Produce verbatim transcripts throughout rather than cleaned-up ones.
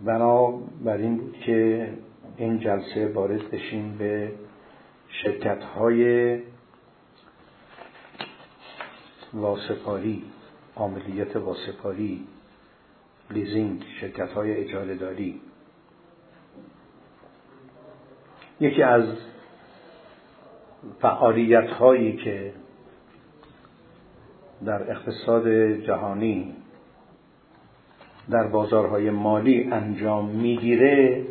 بنابراین بود که این جلسه وارد بشیم به شرکت‌های واسطاری، عاملیت واسطاری، لیزینگ، شرکت‌های اجاره داری. یکی از فعالیت‌هایی که در اقتصاد جهانی در بازارهای مالی انجام میگیره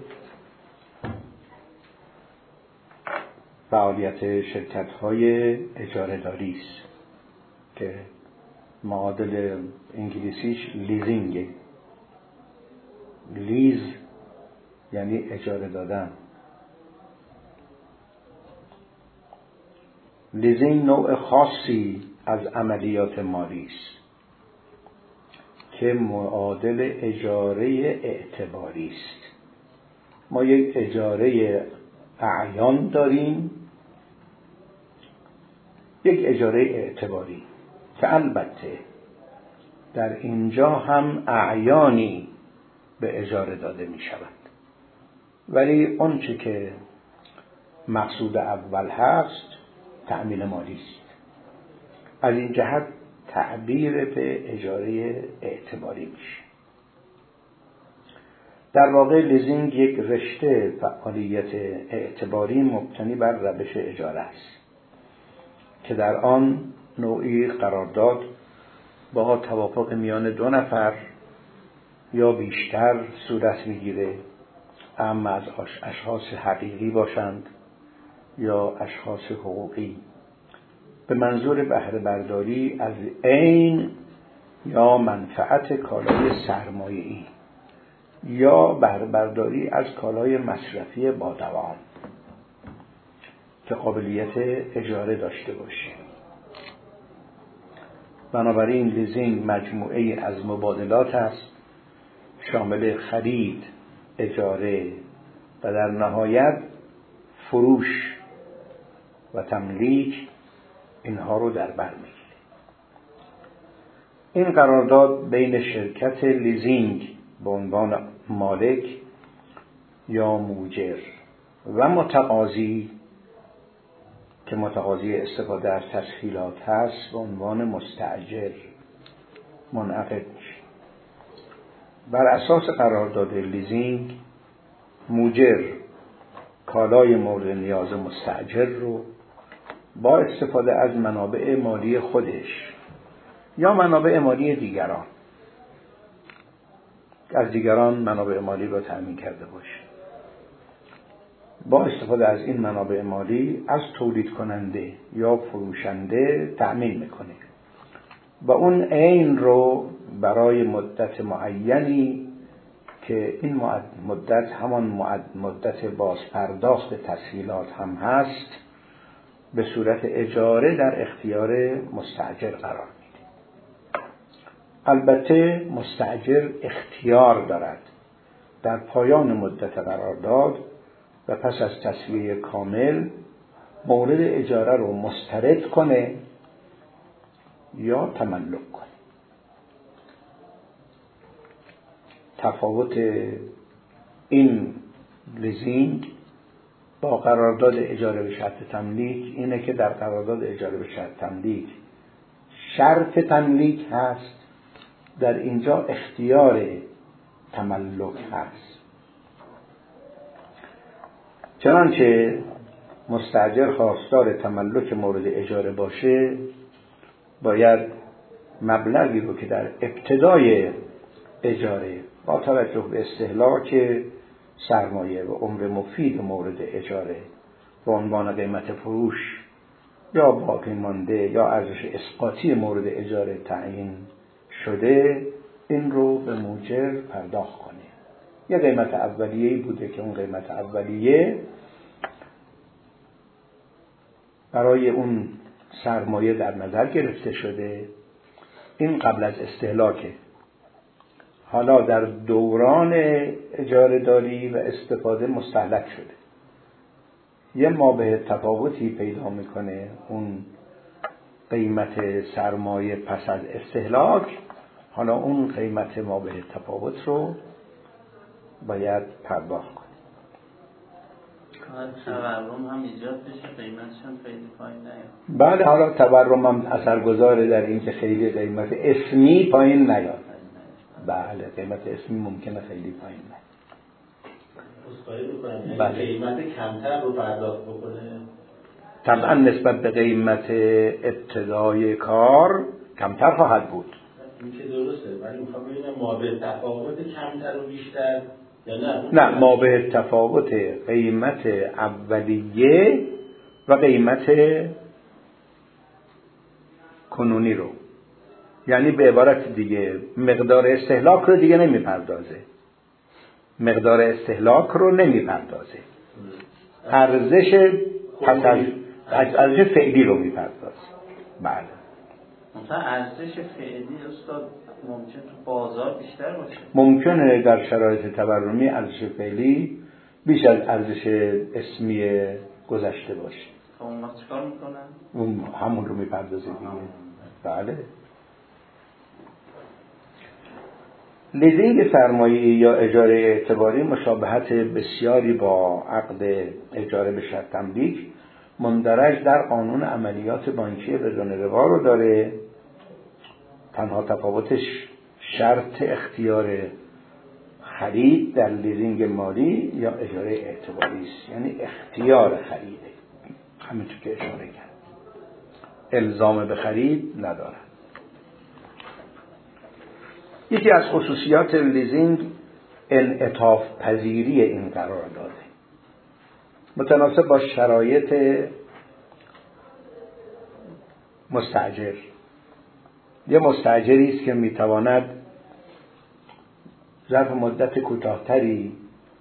فعالیت شرکت‌های اجاره داری است که معادل انگلیسیش لیزینگ. لیز یعنی اجاره دادن. لیزینگ نوع خاصی از عملیات مالی است که معادل اجاره اعتباری است. ما یک اجاره اعیان داریم، یک اجاره اعتباری که البته در اینجا هم اعیانی به اجاره داده می شود، ولی اون چه که مقصود اول هست تأمین مالی است. از این جهت تعبیر به اجاره اعتباری میشه. در واقع لیزینگ یک رشته فعالیت اعتباری مبتنی بر روش اجاره است که در آن نوعی قرارداد با توافق میان دو نفر یا بیشتر صورت میگیره، اما از اشخاص حقیقی باشند یا اشخاص حقوقی، به منظور بهره برداری از عین یا منفعت کالای سرمایه‌ای یا بهره برداری از کالای مصرفی با دوام که قابلیت اجاره داشته باشه. بنابراین لیزینگ مجموعه از مبادلات است شامل خرید، اجاره و در نهایت فروش و تملیک اینها رو در بر میگیره. این قرارداد بین شرکت لیزینگ به عنوان مالک یا موجر و متقاضی که متقاضی استفاده از تسهیلات هست به عنوان مستأجر منعقد میشه. بر اساس قرارداد لیزینگ موجر کالای مورد نیاز مستأجر رو با استفاده از منابع مالی خودش یا منابع مالی دیگران از دیگران منابع مالی رو تأمین کرده باشه، با استفاده از این منابع مالی از تولید کننده یا فروشنده تأمین میکنه و اون عین رو برای مدت معینی که این مدت همان مدت بازپرداخت تسهیلات هم هست به صورت اجاره در اختیار مستأجر قرار میده. البته مستأجر اختیار دارد در پایان مدت قرارداد و پس از تسویه کامل مورد اجاره رو مسترد کنه یا تملک کنه. تفاوت این لیزینگ با قرارداد اجاره به شرط تملیک اینه که در قرارداد اجاره به شرط تملیک شرط تملیک هست، در اینجا اختیار تملک هست. چنانچه مستأجر خواستار تملک مورد اجاره باشه باید مبلغی رو که در ابتدای اجاره با توجه به استهلاک سرمایه و عمر مفید مورد اجاره به عنوان قیمت فروش یا باقی مانده یا ارزش اسقاطی مورد اجاره تعیین شده این رو به موجر پرداخت کنه. یه قیمت اولیه‌ای بوده که اون قیمت اولیه برای اون سرمایه در نظر گرفته شده، این قبل از استهلاکه. حالا در دوران اجاره داری و استفاده مستهلک شده، یه مابه تفاوتی پیدا میکنه اون قیمت سرمایه پس از استهلاک. حالا اون قیمت مابه تفاوت رو باید پرداخت کنیم. تورم هم ایجاد بشه، قیمتش هم خیلی پایین نیاد. بله، حالا تورم هم اثرگذاره در این که خیلی قیمت اسمی پایین نیاد. بله، قیمت اسمی ممکنه خیلی پایین نیاد. اسخای بکنم بله. قیمت کمتر رو پرداخت بکنه، طبعا نسبت به قیمت ابتدای کار کمتر خواهد بود. این که درسته، ولی میخوام ببینم مابع تفاوت کمتر و بیشتر یا نه؟ نه، مابع تفاوت قیمت اولیه و قیمت کنونی رو، یعنی به عبارت دیگه مقدار استهلاک رو دیگه نمیپردازه، مقدار استهلاک رو نمیپردازه، ارزش پس از ارزش فعلی رو میپردازه. بله. مثلا ارزش فعلی استاد ممکن تو بازار بیشتر باشه. ممکنه در شرایط تورمی ارزش فعلی بیش از ارزش اسمی گذشته باشه. خب اون وقت چیکار میکنن؟ اون همون رو میپردازه دیگه. بله. لیزینگ سرمایه‌ای یا اجاره اعتباری مشابهت بسیاری با عقد اجاره به شرط تملیک مندرج در قانون عملیات بانکی بدون ربا رو داره. تنها تفاوتش شرط اختیار خرید در لیزینگ مالی یا اجاره اعتباری است، یعنی اختیار خریده، همینطور که اشاره کرد، الزام به خرید نداره. یکی از خصوصیات لیزینگ انعطاف پذیری این قرار داده، متناسب با شرایط مستاجر. یه مستاجری است که میتواند ظرف مدت کوتاه‌تری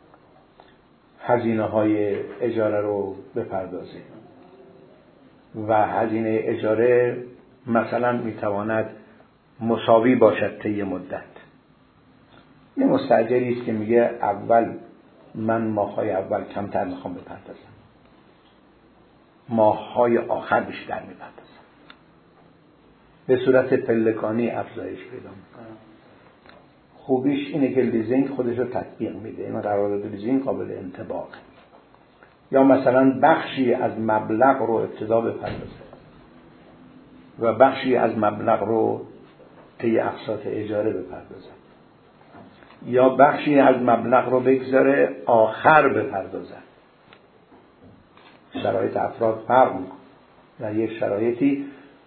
هزینه‌های اجاره رو بپردازه و هزینه اجاره مثلا میتواند مساوی باشد طی مدت. یه مستاجری است که میگه اول من ماه‌های اول کمتر میخوام بپردازم، ماه‌های آخر بیشتر میپردازم، به صورت پلکانی افزایش پیدا میکنه. خوبیش اینه که لیزینگ خودش رو تطبیق میده، این قرارداد لیزینگ قابل انطباقه. یا مثلا بخشی از مبلغ رو ابتدا بپردازه و بخشی از مبلغ رو طی اقساط اجاره بپردازه، یا بخشی از مبلغ رو بگذاره آخر بپردازه. شرایط افراد فرق میکنه. در یک شرایطی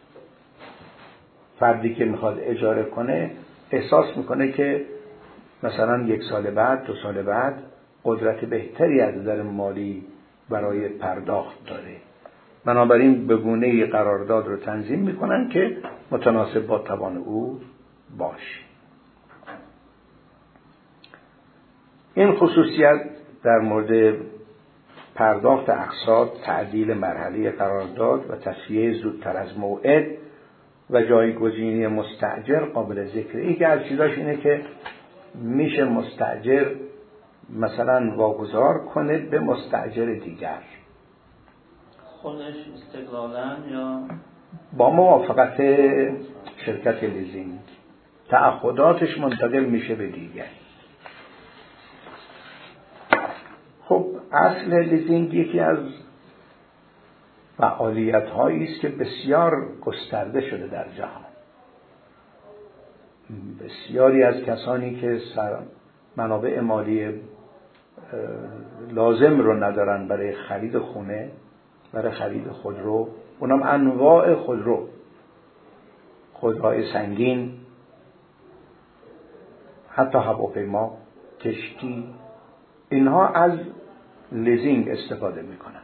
فردی که میخواد اجاره کنه احساس میکنه که مثلا یک سال بعد، دو سال بعد قدرت بهتری از نظر مالی برای پرداخت داره، بنابراین به گونه‌ای قرارداد رو تنظیم میکنن که متناسب با توان او باشه. این خصوصیت در مورد پرداخت اقساط، تعدیل مرحله قرارداد و تصفیه زودتر از موعد و جایگزینی مستأجر قابل ذکره. یکی از چیزاش اینه که میشه مستأجر مثلا واگذار کنه به مستأجر دیگر، خودش استقلالاً یا با موافقت شرکت لیزینگ تعهداتش منتقل میشه به دیگر. خب اصل لیزینگ یکی از فعالیت هایی است که بسیار گسترده شده در جهان. بسیاری از کسانی که منابع مالی لازم رو ندارن برای خرید خونه، برای خرید خودرو، اونم انواع خودرو، خودروهای سنگین، حتی هواپیما، کشتی، اینها از لیزینگ استفاده میکنن،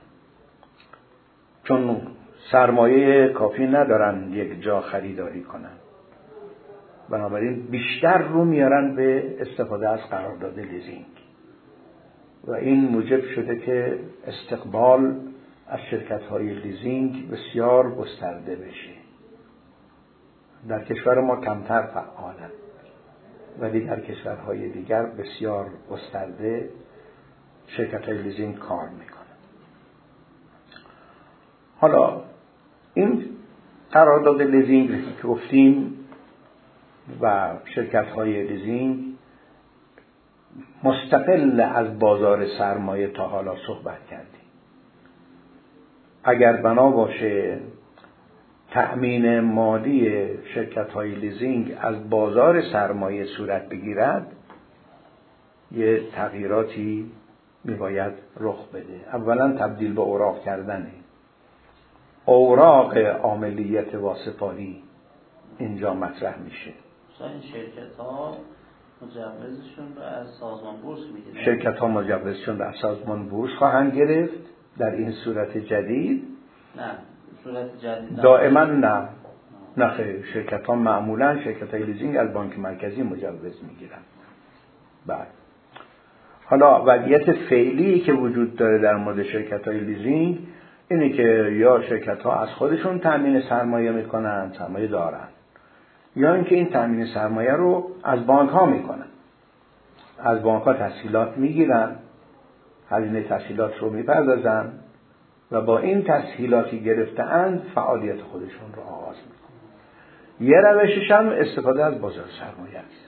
چون سرمایه کافی ندارن یک جا خریداری کنن، بنابراین بیشتر رو میارن به استفاده از قرارداد لیزینگ و این موجب شده که استقبال از شرکت‌های لیزینگ بسیار گسترده بشه. در کشور ما کمتر فعالن ولی در کشورهای دیگر بسیار گسترده شرکت‌های لیزینگ کار میکنن. حالا این قرارداد لیزینگ که گفتیم و شرکت‌های لیزینگ مستقل از بازار سرمایه تا حالا صحبت کردیم. اگر بنا باشه تأمین مالی شرکت‌های لیزینگ از بازار سرمایه صورت بگیرد، یه تغییراتی میباید رخ بده. اولا تبدیل به اوراق کردنه. اوراق عاملیت واسطاری اینجا مطرح میشه. این شرکت ها مجوزشون رو از سازمان بورس میگیرن. شرکت ها مجوزشون رو از سازمان بورس خواهند گرفت در این صورت جدید. نه صورت جدید دائما نه. نه خیر، شرکت ها معمولا شرکت های لیزینگ از بانک مرکزی مجوز میگیرن. بعد حالا وضعیت فعلی که وجود داره در مورد شرکت های لیزینگ اینه که یا شرکت ها از خودشون تامین سرمایه میکنن، سرمایه دارن، یا اینکه این تامین سرمایه رو از بانک ها میکنن. از بانک ها تسهیلات میگیرن، هزینه تسهیلات رو میپردازن و با این تسهیلاتی گرفته‌اند فعالیت خودشون رو آغاز میکنن. یه روشش هم استفاده از بازار سرمایه است.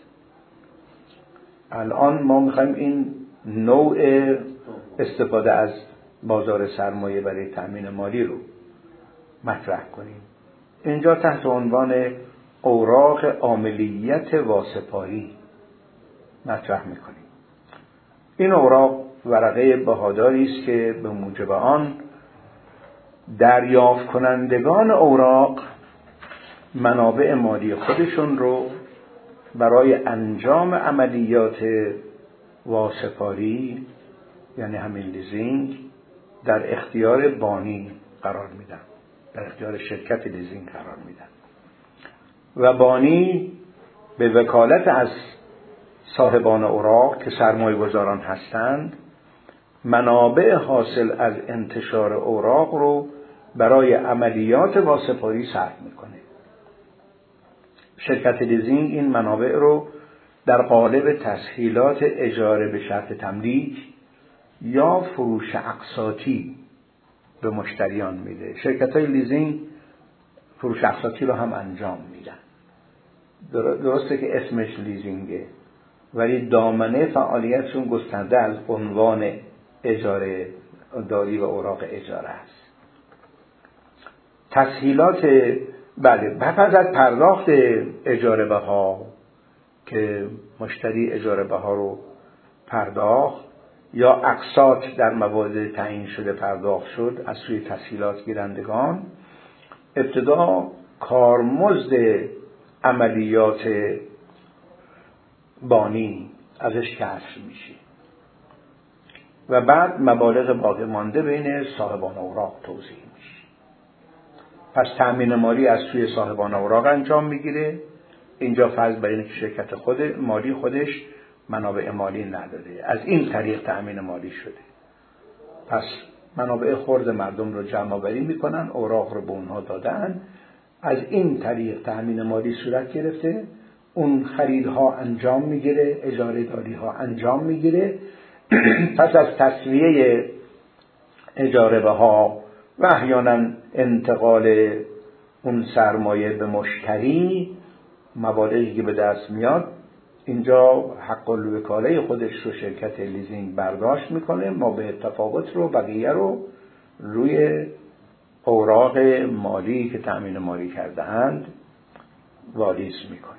الان ما میخوایم این نوع استفاده از بازار سرمایه برای تأمین مالی رو مطرح کنیم. اینجا تحت عنوان اوراق عاملیت واسطاری مطرح میکنیم. این اوراق ورقه بهاداری است که به موجب آن دریافت کنندگان اوراق منابع مالی خودشون رو برای انجام عملیات واسطاری، یعنی همین لیزینگ، در اختیار بانی قرار میدن، در اختیار شرکت لیزینگ قرار میدن و بانی به وکالت از صاحبان اوراق که سرمایه گذاران هستند منابع حاصل از انتشار اوراق رو برای عملیات واسطاری صرف میکنه. شرکت لیزینگ این منابع رو در قالب تسهیلات اجاره به شرط تملیک یا فروش اقساطی به مشتریان میده. شرکت های لیزینگ فروش اقساطی رو هم انجام میدن. درسته که اسمش لیزینگه ولی دامنه فعالیتشون گسترده از عنوان اجاره داری و اوراق اجاره است. تسهیلات بله پس از پرداخت اجاره بها که مشتری اجاره بها رو پرداخت یا اقساط در موارد تعیین شده پرداخت شد از سوی تسهیلات گیرندگان، ابتدا کارمزد عملیات بانی ازش کسر میشه و بعد مبالغ باقی مانده بین صاحبان اوراق توزیع میشه. پس تأمین مالی از سوی صاحبان اوراق انجام میگیره. اینجا فرض بر اینه که شرکت خود مالی خودش منابع مالی نداره، از این طریق تأمین مالی شده. پس منابع خرد مردم رو جمع آوری میکنن، اوراق رو به اونها دادن، از این طریق تأمین مالی صورت گرفته، اون خریدها انجام میگیره، اجاره داری ها انجام میگیره. پس از تسویه اجاره بها و احیانا انتقال اون سرمایه به مشتری، مبالغی که به دست میاد، اینجا حق الوکاله خودش رو شرکت لیزینگ برداشت میکنه، ما به تفاوت رو بقیه رو روی اوراق مالی که تأمین مالی کرده اند واریز میکنه.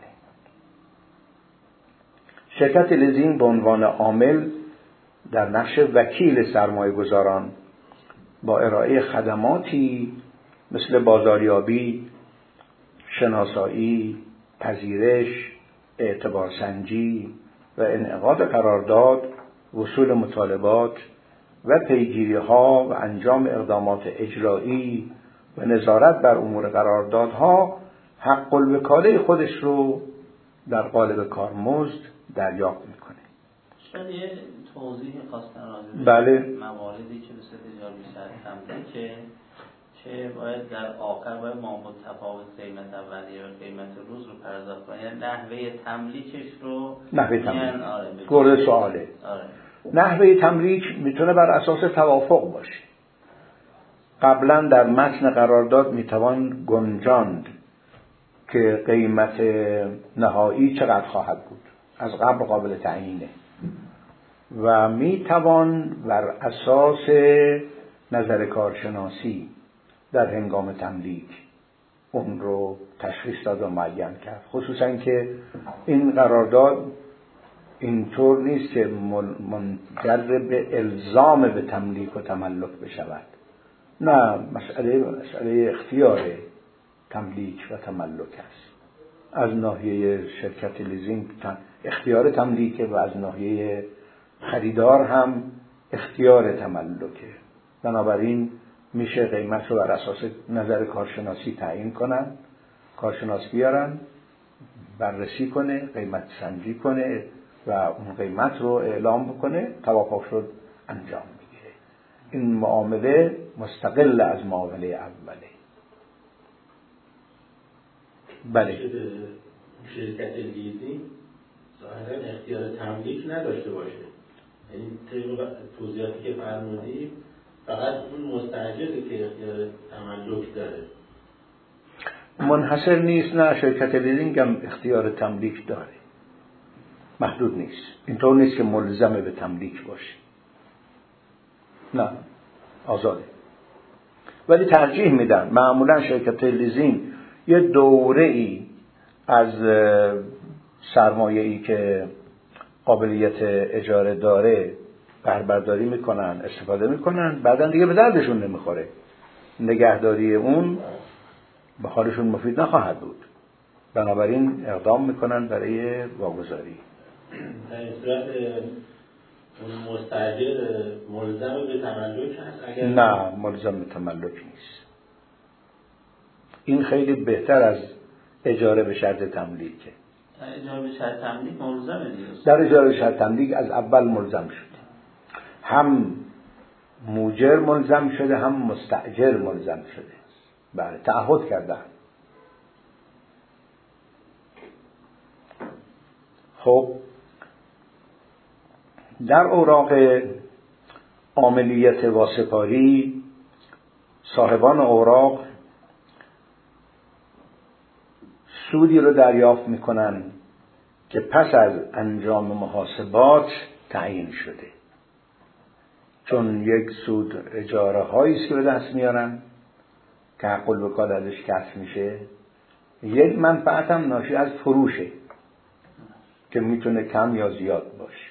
شرکت لیزینگ به عنوان عامل در نقش وکیل سرمایه گذاران با ارائه خدماتی مثل بازاریابی، شناسایی، پذیرش، اعتبارسنجی و انعقاد قرارداد، وصول مطالبات و پیگیری ها و انجام اقدامات اجرایی و نظارت بر امور قراردادها حق الوکاله خودش رو در قالب کارمزد دریافت میکنه. شاید یه توضیح خواستن راجع بله. مواردی که به صورت اجاره شرط تمدید که که باید در آخر باید ما متفاوت قیمت اولیه و قیمت روز رو پرداخت کنیم، یعنی نحوه تملیکش رو نحوه تملیک آره گرد سواله. آره. نحوه تملیک میتونه بر اساس توافق باشه. قبلا در متن قرارداد میتوان گنجاند که قیمت نهایی چقدر خواهد بود، از قبل قابل تعیینه. و می توان بر اساس نظر کارشناسی در هنگام تملیک اون رو تشخیص داد و معین کرد. خصوصا که این قرارداد اینطور نیست که منجر به الزام به تملیک و تملک بشود، نه، مسئله مسئله اختیار تملیک و تملک است. از ناحیه شرکت لیزینگ اختیار تملیکه و از ناحیه خریدار هم اختیار تملکه. بنابراین میشه قیمت رو بر اساس نظر کارشناسی تعیین کنن، کارشناس بیارن بررسی کنه، قیمت سنجی کنه و اون قیمت رو اعلام بکنه، توافق شد انجام میگیره. این معامله مستقل از معامله اوله. بله. شرکت لیزینگ ظاهرا اختیار تملیک نداشته باشه، یعنی طبق توضیحاتی که فرمودید فقط اون مستاجری که اختیار تملک داره. منحصر نیست، نه، شرکت لیزینگ هم اختیار تملیک داره، محدود نیست. اینطور نیست که ملزمه به تملیک باشه، نه، آزاده. ولی ترجیح میدن معمولا شرکت لیزینگ یه دوره ای از سرمایه‌ای که قابلیت اجاره داره بهره‌برداری میکنن، استفاده میکنن، بعدن دیگه به دردشون نمیخوره، نگهداری اون به حالشون مفید نخواهد بود، بنابراین اقدام میکنن برای واگذاری. در این صورت اون مستاجر ملزم به تملک هست؟ اگر نه، ملزم به تملک نیست. این خیلی بهتر از اجاره به شرط تملیکه. اجاره به شرط تملیک ملزمه دیگه. در اجاره به شرط تملیک از اول ملزم شده، هم موجر ملزم شده هم مستاجر ملزم شده. بله، تعهد کردن. خب در اوراق عاملیت واسپاری صاحبان اوراق سودی رو دریافت میکنن که پس از انجام محاسبات تعیین شده، چون یک سود اجاره هایی است که به دست میارن که حق الوکاله ازش کسب میشه، یک منفعت هم ناشی از فروشه که میتونه کم یا زیاد باشه.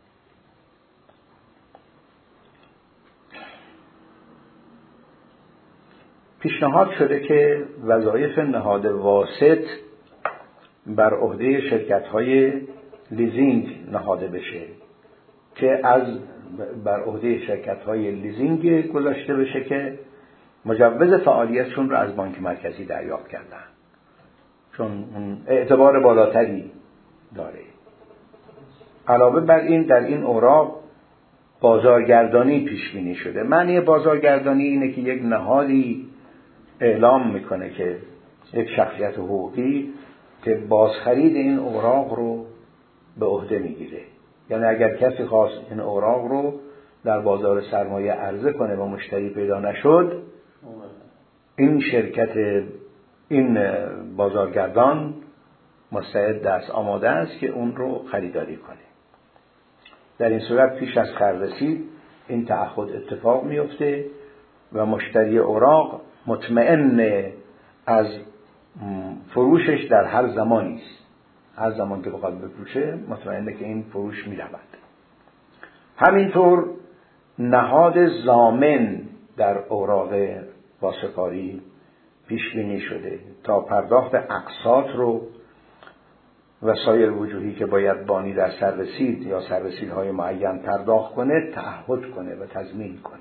پیشنهاد شده که وظایف نهاد واسط بر عهده شرکت‌های لیزینگ نهاده بشه، که از بر عهده شرکت‌های لیزینگ گذاشته بشه که مجوز فعالیتشون رو از بانک مرکزی دریافت کردن، چون اعتبار بالاتری داره. علاوه بر این در این اوراق بازارگردانی پیش بینی شده. معنی بازارگردانی اینه که یک نهادی اعلام میکنه که یک شخصیت حقوقی که بازخرید این اوراق رو به عهده میگیره. یعنی اگر کسی خواست این اوراق رو در بازار سرمایه عرضه کنه و مشتری پیدا نشد، این شرکت، این بازارگردان مستعد است، آماده است که اون رو خریداری کنه. در این صورت پیش از خررسید این تعهد اتفاق میفته و مشتری اوراق مطمئن از فروشش در هر زمانی است. هر زمان که بخواد بفروشه مطمئنه که این فروش می رود. همینطور نهاد ضامن در اوراق واسپاری پیش بینی شده تا پرداخت اقساط رو و سایر وجوهی که باید بانی در سررسید یا سررسیدهای معین پرداخت کنه تعهد کنه و تضمین کنه.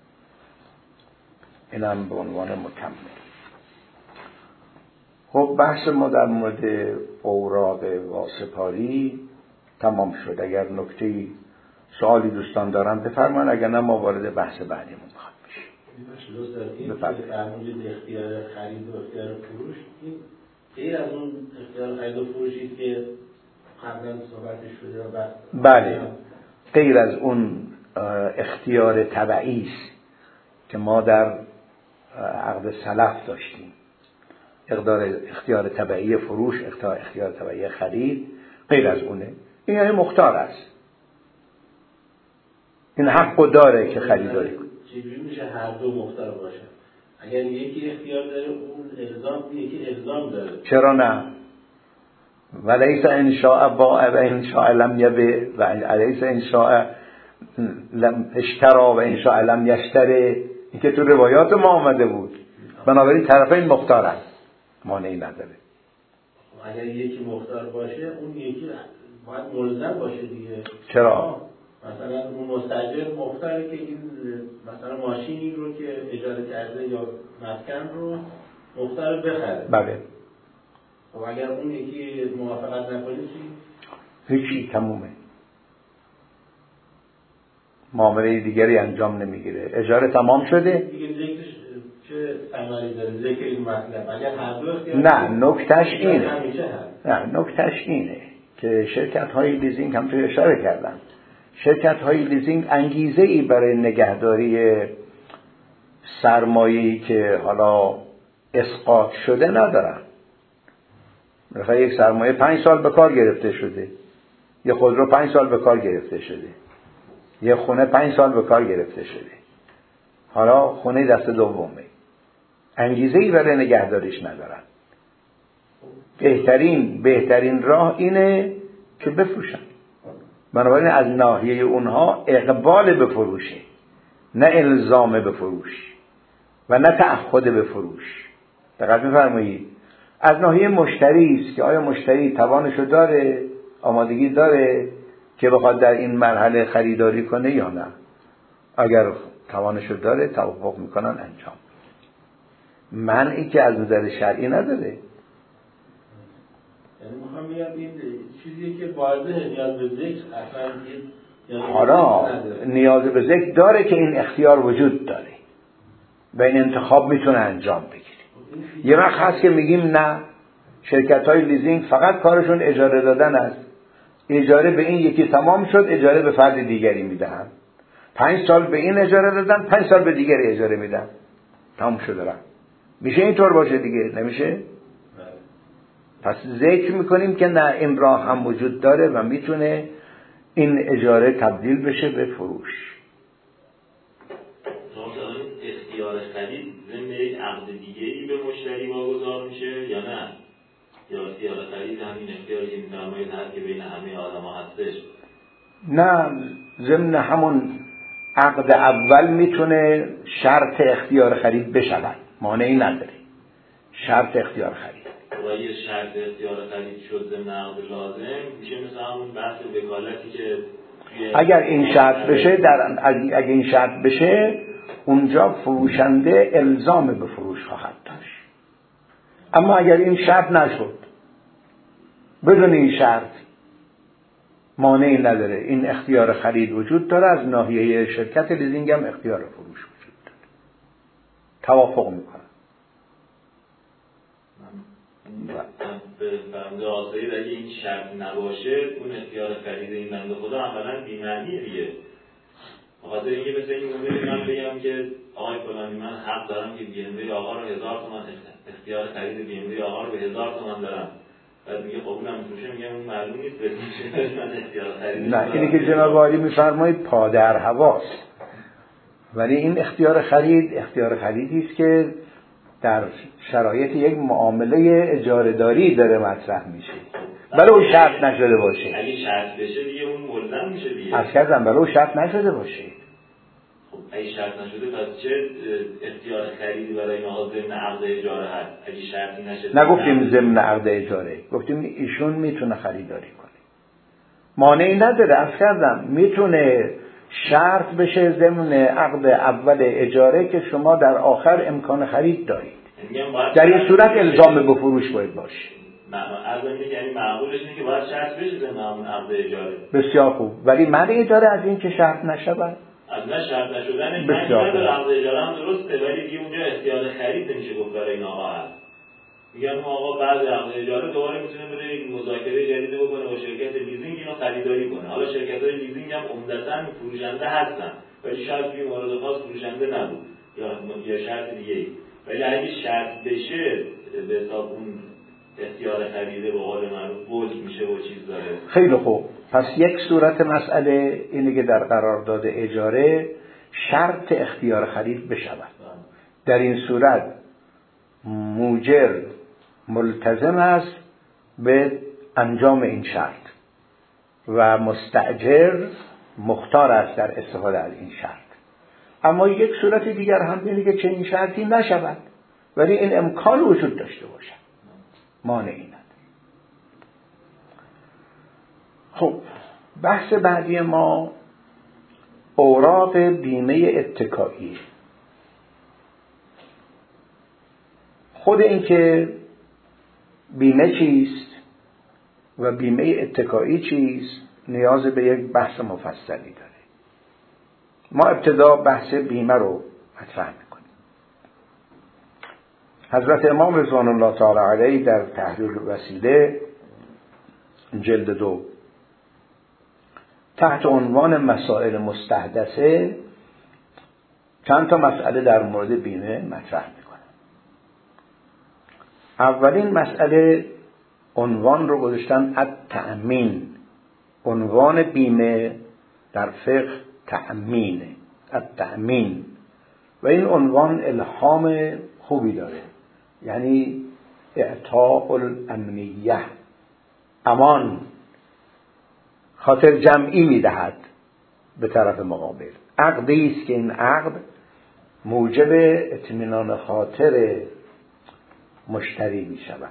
اینم به عنوان مکمل. خب بحث ما در مورد اوراق واسپاری تمام شد. اگر نکته‌ای سوالی دوستان دارن بفرمایید، اگر نه ما وارد بحث بعدیمون خواهیم بشیم. بفرمایید. فرمودید اختیار خرید و اختیار فروش، این غیر از اون اختیار خرید و فروشی که قبلا صحبتش شده و بعد بله، غیر از اون اختیار تبعی است که ما در عقد سلف داشتیم، اقدار اختیار تبعی فروش، اختیار اختیار تبعی خرید، غیر از اونه. این یعنی مختار است. این حقو داره که خریداری کنه. چجوری میشه هر دو مختار باشه؟ اگر یکی اختیار داره اون الزام، یکی الزام داره. چرا نه؟ ولیس انشاء باع و انشاء لم یبیع و ولیس انشاء لم اشترا و انشاء لم یشتری. این که تو روایات ما آمده بود. بنابراین طرفین مختار است، مانعی نداره. اگر یکی مختار باشه اون یکی باید ملزم باشه دیگه. چرا؟ مثلا اون مستاجر مختاره که این مثلا ماشینی رو که اجاره کرده یا مسکن رو مختار بخره. بله. و اگر اون یکی موافقت نکنه چی؟ هیچی، تمومه. معامله دیگری انجام نمیگیره. اجاره تمام شده. دیگه ذکرش چه ثمری داره ذکر این مطلب؟ اگر هر دو اختیار نه، نکتهش اینه. همیشه هست. نه، نکتهش اینه که شرکت های لیزینگ هم توی اشاره کردن. شرکت های لیزینگ انگیزه ای برای نگهداری سرمایه‌ای که حالا اسقاط شده ندارن. مثلا یک سرمایه پنج سال به کار گرفته شده، یه خودرو پنج سال به کار گرفته شده، یه خونه پنج سال به کار گرفته شده، حالا خونه دست دومه، انگیزه ای برای نگهداریش ندارن. بهترین بهترین راه اینه که بفروشن. بنابراین از ناحیه اونها اقبال به فروشه، نه الزام به فروش و نه تعهد به فروش. دقت می‌فرمایید؟ از ناحیه مشتری است که آیا مشتری توانشو داره، آمادگی داره که بخواد در این مرحله خریداری کنه یا نه. اگر توانشو داره توافق میکنن انجام. منعی که از نظر شرعی نداره. یعنی میخوام بگم این چیزی که واضحه نیاز به ذکر اصلا حالا نیاز به ذکر داره که این اختیار وجود داره و این انتخاب میتونه انجام بگیره. یه وقت هست که میگیم نه، شرکت های لیزینگ فقط کارشون اجاره دادن است. اجاره به این یکی تمام شد، اجاره به فرد دیگری میدهن. پنج سال به این اجاره دادن، پنج سال به دیگری اجاره میدن. تمام شده رفت. میشه اینطور باشه دیگه؟ نمیشه؟ پس ذکر میکنیم که نه، این راه هم وجود داره و میتونه این اجاره تبدیل بشه به فروش. اختیار خرید ضمن یک عقد دیگه‌ای به مشتری واگذار میشه یا نه؟ یا اختیار خرید همین اختیاری که میفرمایید هست که بین همه آدم‌ها هستش؟ نه، ضمن همون عقد اول میتونه شرط اختیار خرید بشود، مانعی نداره. شرط اختیار خرید و اگه شرط اختیار خرید شد ضمن عقد لازم میشه مثل همون بحث وکالتی که اگر این شرط بشه در اگر این شرط بشه اونجا فروشنده الزام به فروش خواهد داشت. اما اگر این شرط نشد، بدون این شرط، مانعی نداره. این اختیار خرید وجود داره. از ناحیه شرکت لیزینگ هم اختیار فروش وجود داره. توافق میکنه. به بنده آسایی اگه این شرط نباشه اون اختیار خرید این بنده خدا عملا بی‌معنیه دیگه. بخاطر اینکه مثل این موضوعی من بگم که آقای فلانی من حق دارم که بی ام وی آقا رو هزار تومان اختیار خرید بی ام وی آقا رو به هزار تومان دارم. بعد میگه قبولم میشه، میگم اون معلوم نیست بشه من اختیار خرید. نه، اینی که جناب عالی میفرمایید پا در هواست. ولی این اختیار خرید اختیار خریدی است که در شرایط یک معامله اجاره داری داره مطرح میشه. ولو شرط نشده باشه. اگه شرط بشه دیگه اون ملزم میشه دیگه. از کردم ولو شرط نشده باشه. خب اگه شرط نشده پس چه اختیار خریدی برای اینها ضمن عقد اجاره هست؟ اگه شرطی نشده نگفتیم ضمن عقد اجاره، گفتیم ایشون میتونه خریداری کنه. مانعی نداره. از کردم میتونه شرط بشه ضمن عقد اول اجاره که شما در آخر امکان خرید دارید. در این صورت الزام به فروش باید باشه. یعنی معقولش اینه که باید شرط بشه ضمن عقد اجاره. بسیار خوب. ولی معنی داره از این که شرط نشود؟ از نه شرط نشدنش بسیار خوب. عقد اجاره هم درسته، ولی دیگه اونجا اختیار خرید نمیشه گفت برای این آقا هست. میگم آقا بعد عقد اجاره دوباره میتونه بره یک مذاکره جدید بکنه با شرکت لیزینگ اینو خریداری کنه. حالا شرکت‌های لیزینگ هم عمدتاً فروشنده هستن، ولی شاید توی مورد خاص فروشنده نبود یا یا شرط دیگه. ولی اگه شرط بشه به حساب اون اختیار خریده به قول معروف بود میشه و چیز داره. خیلی خوب. پس یک صورت مسئله اینه که در قرارداد اجاره شرط اختیار خرید بشود. در این صورت موجر ملتزم است به انجام این شرط و مستأجر مختار است در استفاده از این شرط. اما یک صورت دیگر هم اینه که چنین شرطی نشود ولی این امکان وجود داشته باشد، مانعی نداره. خب بحث بعدی ما اوراق بیمه اتکایی. خود این که بیمه چیست و بیمه اتکایی چیست نیاز به یک بحث مفصلی داره. ما ابتدا بحث بیمه رو مطرح میکنیم. حضرت امام رضوان الله تعالی علیه در تحریر وسیله جلد دو تحت عنوان مسائل مستحدثه چند تا مسئله در مورد بیمه مطرح میکنه. اولین مسئله عنوان رو گذاشتن التأمین. عنوان بیمه در فقه تأمینه، التأمین، و این عنوان الهام خوبی داره، یعنی اعطاء الامنیه، امان، خاطر جمعی میدهد به طرف مقابل. عقدی است که این عقد موجب اطمینان خاطر مشتری می شود.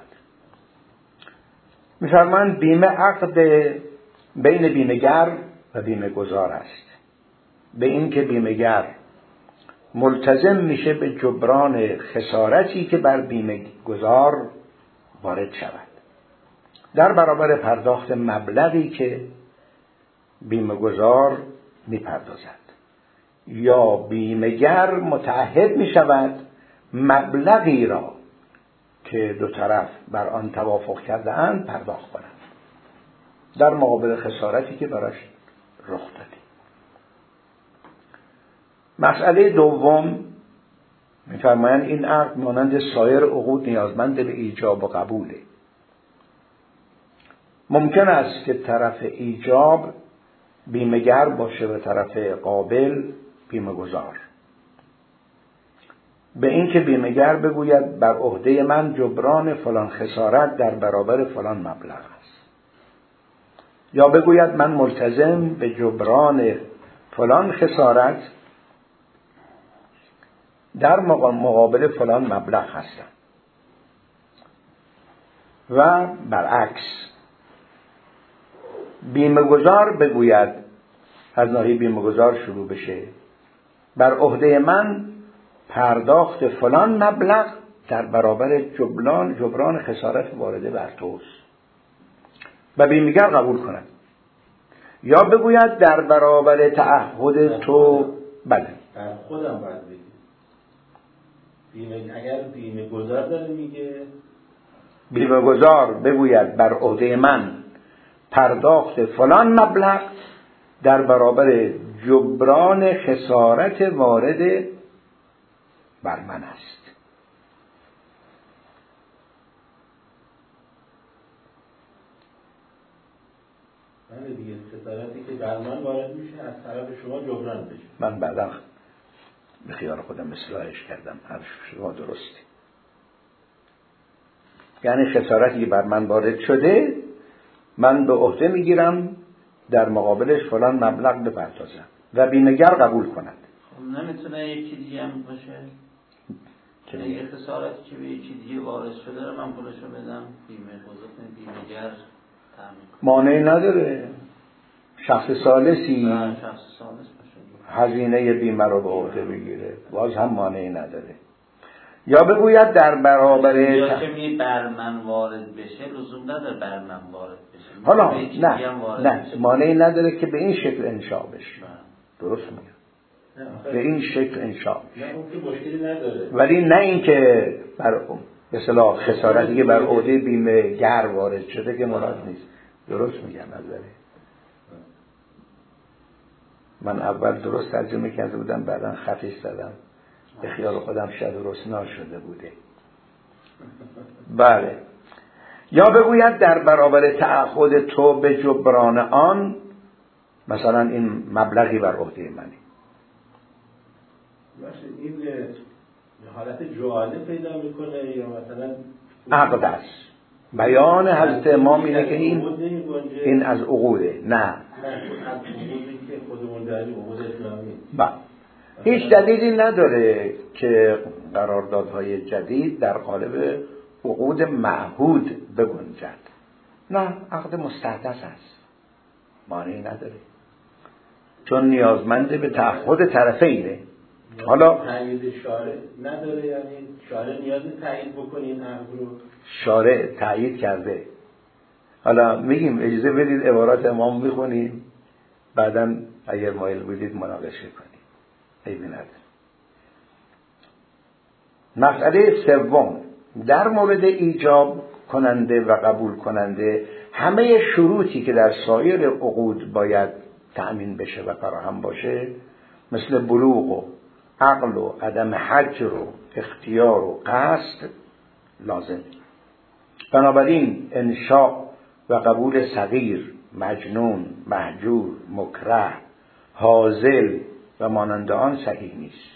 می فرمایند بیمه عقد بین بیمه‌گر و بیمه گذار است، به این که بیمه‌گر ملتزم میشه به جبران خسارتی که بر بیمه گذار وارد شود در برابر پرداخت مبلغی که بیمه گذار میپردازد، یا بیمه‌گر متعهد می شود مبلغی را که دو طرف بر آن توافق کرده اند پرداخت کنند در مقابل خسارتی که براش رخ داده. مسئله دوم می‌فرمایند این عقد مانند سایر عقود نیازمند به ایجاب و قبوله. ممکن است که طرف ایجاب بیمه‌گر باشه و طرف قابل بیمه گذار، به این که بیمه‌گر بگوید بر عهده من جبران فلان خسارت در برابر فلان مبلغ است، یا بگوید من ملتزم به جبران فلان خسارت در مقابل فلان مبلغ هستم، و برعکس بیمه گذار بگوید، از ناحیه بیمه گذار شروع بشه، بر عهده من پرداخت فلان مبلغ در برابر جبران جبران خسارت وارده بر توست، و بیمه‌گر قبول کند، یا بگوید در برابر تعهد تو بله در خودم باید بگید بیمه، اگر بیمه گذار داره میگه بیمه گذار بگوید بر عهده من پرداخت فلان مبلغ در برابر جبران خسارت وارد بر من است. بله دیگه، خسارتی که بر من وارد میشه از طرف شما جبران بشه. من بعدا به خیال خودم اصلاحش کردم، حرف شما درسته، یعنی خسارتی که بر من وارد شده من به عهده میگیرم در مقابلش فلان مبلغ بپردازم و بیمه‌گر قبول کند. خب نمیتونه یکی دیگه هم باشه که یه خسارتی که به یکی دیگه وارد شده رو من پولشو بدم بیمه گذار بیمه‌گر تامین کنه، مانعی نداره. شخص ثالثی شخص ثالث باشه هزینه بیمه رو به عهده بگیره، باز هم مانعی نداره. یا بگوید در برابر یا که می بر من وارد بشه لزوم نداره بر من وارد بشه، حالا نه نه مانعی نداره که به این شکل انشاء بشه. درست میگم، به این شکل انشاء بشه، نه اون که مشکلی نداره، ولی نه این که بر به اصطلاح خسارتی که بر عهده بیمه گر وارد شده که مراد نیست. درست میگم نظره من اول درست ترجمه کرده بودم بعدا خفیش زدم، به خیال خودم شد و رسنا شده بوده. بله، یا بگوید در برابر تعهد تو به جبران آن مثلا این مبلغی بر عهده منی. این حالت جعاله پیدا میکنه یا مثلا عقد است. بیان حضرت امام اینه که این این از عقوده. نه نه از عقودی که خودمون داریم، عقود اسلامی. با هیچ دلیلی نداره که قراردادهای جدید در قالب عقود معهود بگنجد. نه، عقد مستحدث است، مانعی نداره، چون نیازمند به تعهد طرفینه. حالا تایید شارع نداره، یعنی شارع نیاز تایید بکنه این عقد رو. شارع تایید کرده. حالا میگیم اجازه بدید عبارات امام میخونیم، بعداً اگر مایل بودید مناقشه کنیم. عیبی نداره. مسئله سوم، در مورد ایجاب کننده و قبول کننده همه شروطی که در سایر عقود باید تأمین بشه و فراهم باشه، مثل بلوغ و عقل و عدم حجر و اختیار و قصد لازم. بنابراین انشاء و قبول صغیر، مجنون، مهجور، مکره، هازل و مانند آن صحیح نیست.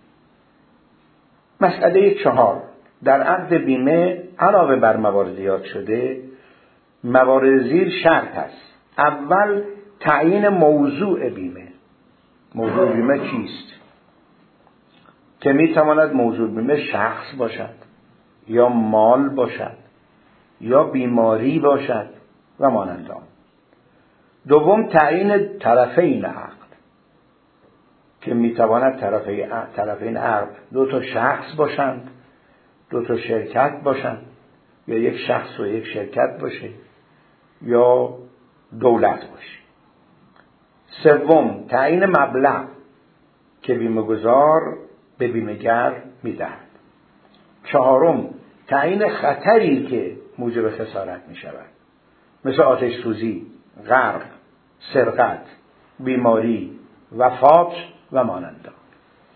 مسئله چهار، در عقد بیمه علاوه بر موارد یاد شده موارد زیر شرط است. اول تعیین موضوع بیمه. موضوع بیمه چیست؟ که می تواند موضوع بیمه شخص باشد یا مال باشد یا بیماری باشد و مانند آن. دوم تعیین طرفین عقد، که می تواند طرفین عقد دو تا شخص باشند، دو تا شرکت باشند، یا یک شخص و یک شرکت باشه، یا دولت باشه. سوم تعیین مبلغ که بیمه گذار به بیمه گر می دهد. چهارم تعیین خطری که موجب خسارت می شود، مثل آتش سوزی، غرق، سرقت، بیماری، وفات و مانند آن.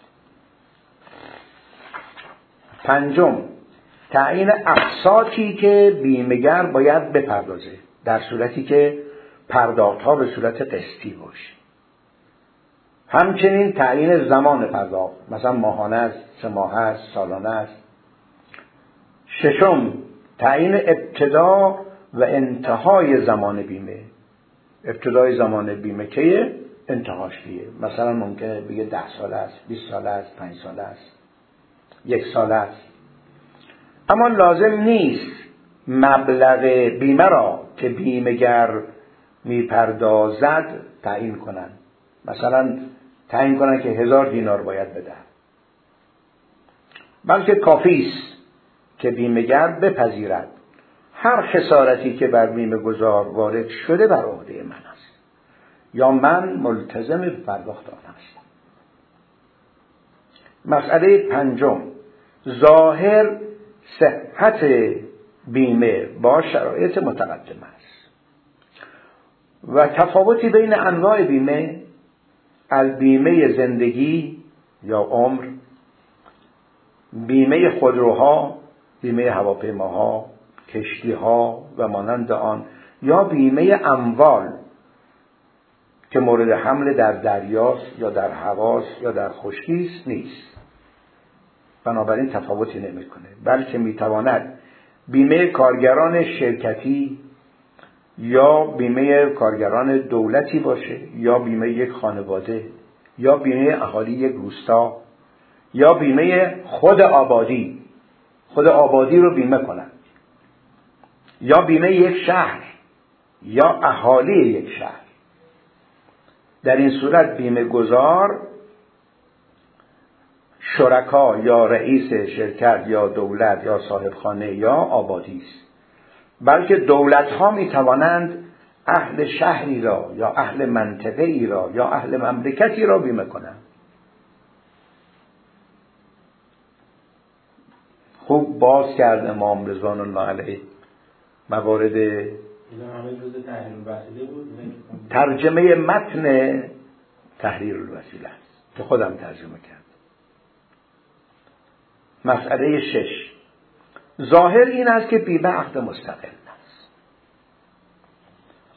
پنجم تعیین اقساطی که بیمه‌گر باید بپردازه در صورتی که پرداخت‌ها به صورت قسطی باشه. همچنین تعیین زمان پرداخت، مثلا ماهانه است، سه ماهه است، سالانه است. ششم تعیین ابتدا و انتهای زمان بیمه. ابتدای زمان بیمه که انتهاش کیه؟ مثلا ممکنه بگه ده سال است، بیست سال است، پنج سال است، یک سال است. اما لازم نیست مبلغ بیمه را که بیمه‌گر میپردازد تعیین کنند. مثلا تعیین کنند که هزار دینار باید بده، بلکه کافی است که بیمه‌گر بپذیرد هر خسارتی که بر بیمه گذار وارد شده بر عهده من است یا من ملتزم به پرداخت آن هستم. مسئله پنجم، ظاهر صحت بیمه با شرایط متقدم است و تفاوتی بین انواع بیمه، البیمه زندگی یا عمر، بیمه خودروها، بیمه هواپیماها، کشتیها و مانند آن، یا بیمه اموال که مورد حمل در دریاست یا در هواست یا در خشکی است نیست. بنابراین تفاوتی نمیکنه، بلکه میتواند بیمه کارگران شرکتی یا بیمه کارگران دولتی باشه، یا بیمه یک خانواده، یا بیمه اهالی یک روستا، یا بیمه خود آبادی، خود آبادی رو بیمه کنند، یا بیمه یک شهر یا اهالی یک شهر. در این صورت بیمه گذار شرکا یا رئیس شرکت یا دولت یا صاحب خانه یا آبادی است، بلکه دولت ها می توانند اهل شهری را یا اهل منطقه ای را یا اهل مملکتی را بیمه کنند. خوب باز کرد امام رضوان الله علیه موارد ترجمه متن تحریر الوسیله است که خودم ترجمه کرد. مسئله شش، ظاهر این است که بیمه عقد مستقل است.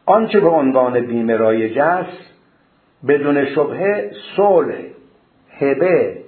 آنچه به عنوان بیمه رایج است بدون شبهه صلح، هبه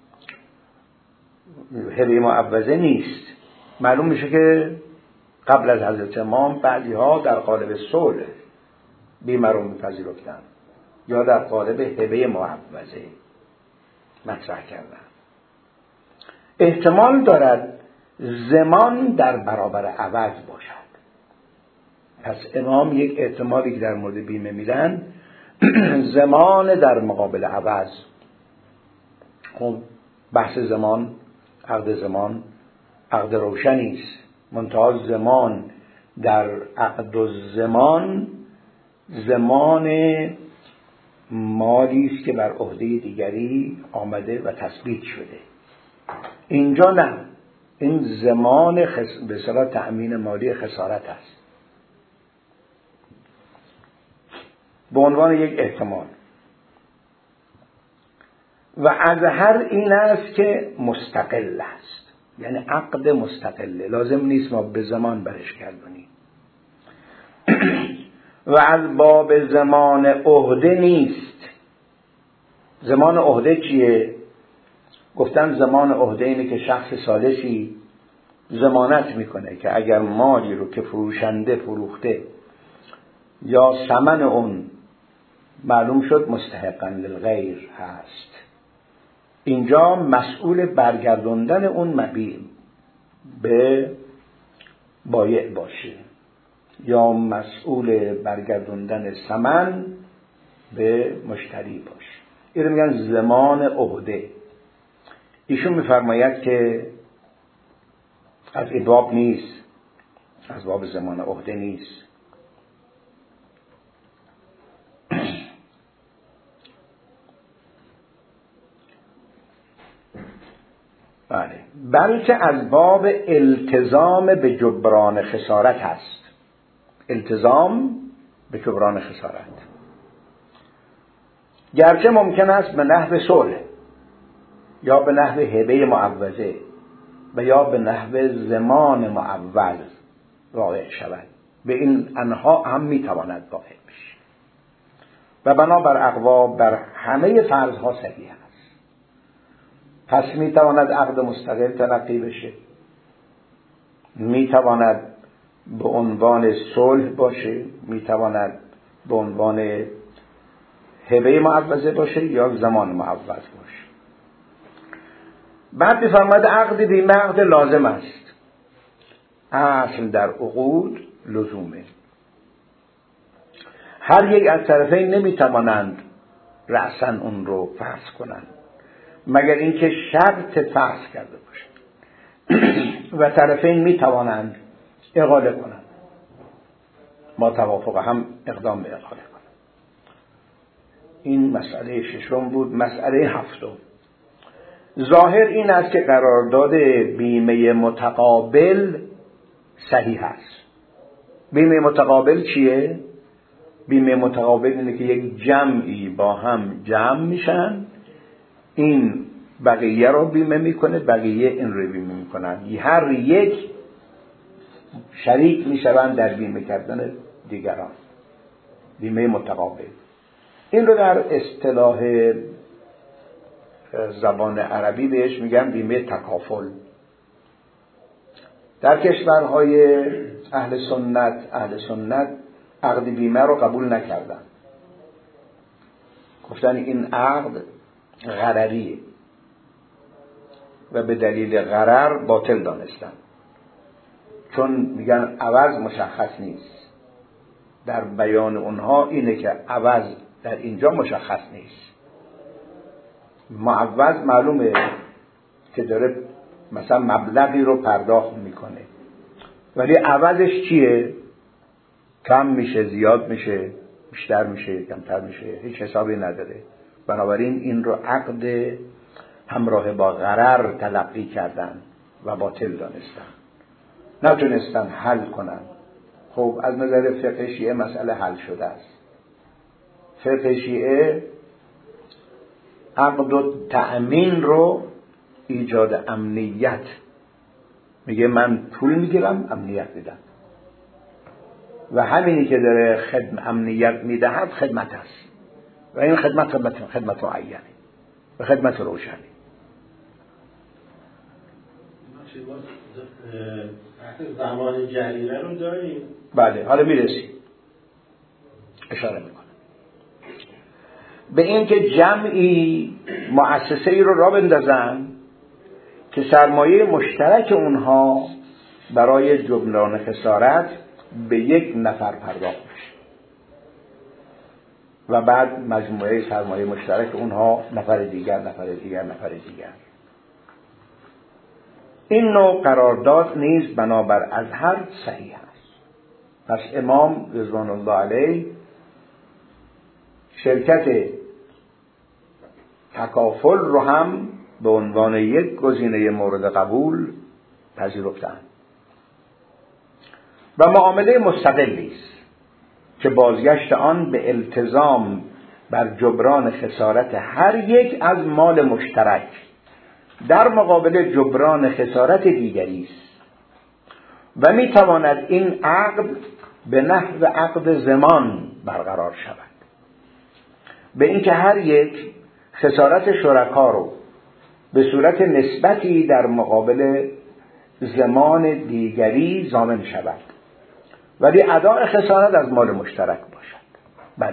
هبه معوضه نیست. معلوم میشه که قبل از حضرت امام بعضی ها در قالب صلح بیمه رو میپذیرفتن یا در قالب هبه معوضه مطرح کردن. احتمال دارد زمان در برابر عوض باشد. پس امام یک احتمالی که در مورد بیمه میدن زمان در مقابل عوض. خب بحث زمان، عقد زمان عقد روشنی است، منتها زمان در عقد و زمان زمان مالی است که بر عهده دیگری آمده و تثبیت شده. اینجا نه، این زمان خس... به اصطلاح تأمین مالی خسارت است به عنوان یک احتمال. و از هر این است که مستقل است، یعنی عقد مستقله، لازم نیست ما به زمان برش گردونیم. و از باب زمان عهده نیست. زمان عهده چیه؟ گفتن زمان عهده اینه که شخص ثالثی ضمانت میکنه که اگر مالی رو که فروشنده فروخته یا ثمن اون معلوم شد مستحقاً للغیر هست، اینجا مسئول برگردوندن اون مبیع به بایع باشه یا مسئول برگردوندن ثمن به مشتری باشه. اینو میگن زمان عهده. ایشون میفرماید که از این باب نیست، از باب زمان عهده نیست. بله، بلکه از باب التزام به جبران خسارت هست. التزام به جبران خسارت گرچه ممکن است به نحو صلح یا به نحو هبه معوضه و یا به نحو زمان معوض واقع شود، به این انها هم میتواند واقع بشه و بنابر اقوا بر همه فرضها صحیح است. پس میتواند عقد مستقل تلقی بشه، میتواند به عنوان صلح باشه، میتواند به عنوان هبه معوضه باشه یا زمان معوض باشه. بعد میفرماید عقد بیمه عقد لازم است. اصل در عقود لزومه. هر یک از طرفین نمیتوانند رأساً اون رو فسخ کنند مگر اینکه شرط فسخ کرده باشند و طرفین میتوانند اقاله کنند، با توافق هم اقدام به اقاله کنند. این مسئله ششم بود. مسئله هفتم، ظاهر این است که قرارداد بیمه متقابل صحیح است. بیمه متقابل چیه؟ بیمه متقابل اینه که یک جمعی با هم جمع میشن، این بقیه رو بیمه میکنه، بقیه این رو بیمه میکنن، هر یک شریک میشوند در بیمه کردن دیگران. بیمه متقابل این رو در اصطلاح زبان عربی بهش میگن بیمه تکافل. در کشورهای اهل سنت اهل سنت عقد بیمه رو قبول نکردن، گفتن این عقد غرریه و به دلیل غرر باطل دانستن، چون میگن عوض مشخص نیست. در بیان اونها اینه که عوض در اینجا مشخص نیست. معوض معلومه که داره مثلا مبلغی رو پرداخت میکنه، ولی عوضش چیه؟ کم میشه، زیاد میشه، بیشتر میشه، کمتر میشه، هیچ حسابی نداره. بنابراین این رو عقد همراه با غرر تلقی کردن و باطل دانستن، نتونستن حل کنن. خب از نظر فقه شیعه مسئله حل شده است. فقه شیعه عقد و تأمین رو ایجاد امنیت میگه، من پول میگیرم امنیت میدم. و همینی که داره خدمت امنیت میدهد خدمت است و این خدمت خدمت خدمت معینه و خدمت روشنی. زمان جریره رو داریم. بله حالا میرسیم. اشاره میکنم به این که جمعی مؤسسه ای رو را بندازن که سرمایه مشترک اونها برای جبران خسارت به یک نفر پرداخت میشه و بعد مجموعه سرمایه مشترک اونها نفر دیگر نفر دیگر نفر دیگر. این نوع قرارداد نیز بنابر ازهر صحیح است. پس امام رضوان الله علیه شرکت تکافل رو هم به عنوان یک گزینه مورد قبول پذیرفتند و معامله مستقلی است که بازگشت آن به التزام بر جبران خسارت هر یک از مال مشترک در مقابل جبران خسارت دیگری است و می تواند این عقد به نحو عقد ضمان برقرار شود، به اینکه هر یک خسارت شرکا رو به صورت نسبتی در مقابل ضمان دیگری ضامن شود ولی اداء خسارت از مال مشترک باشد. بله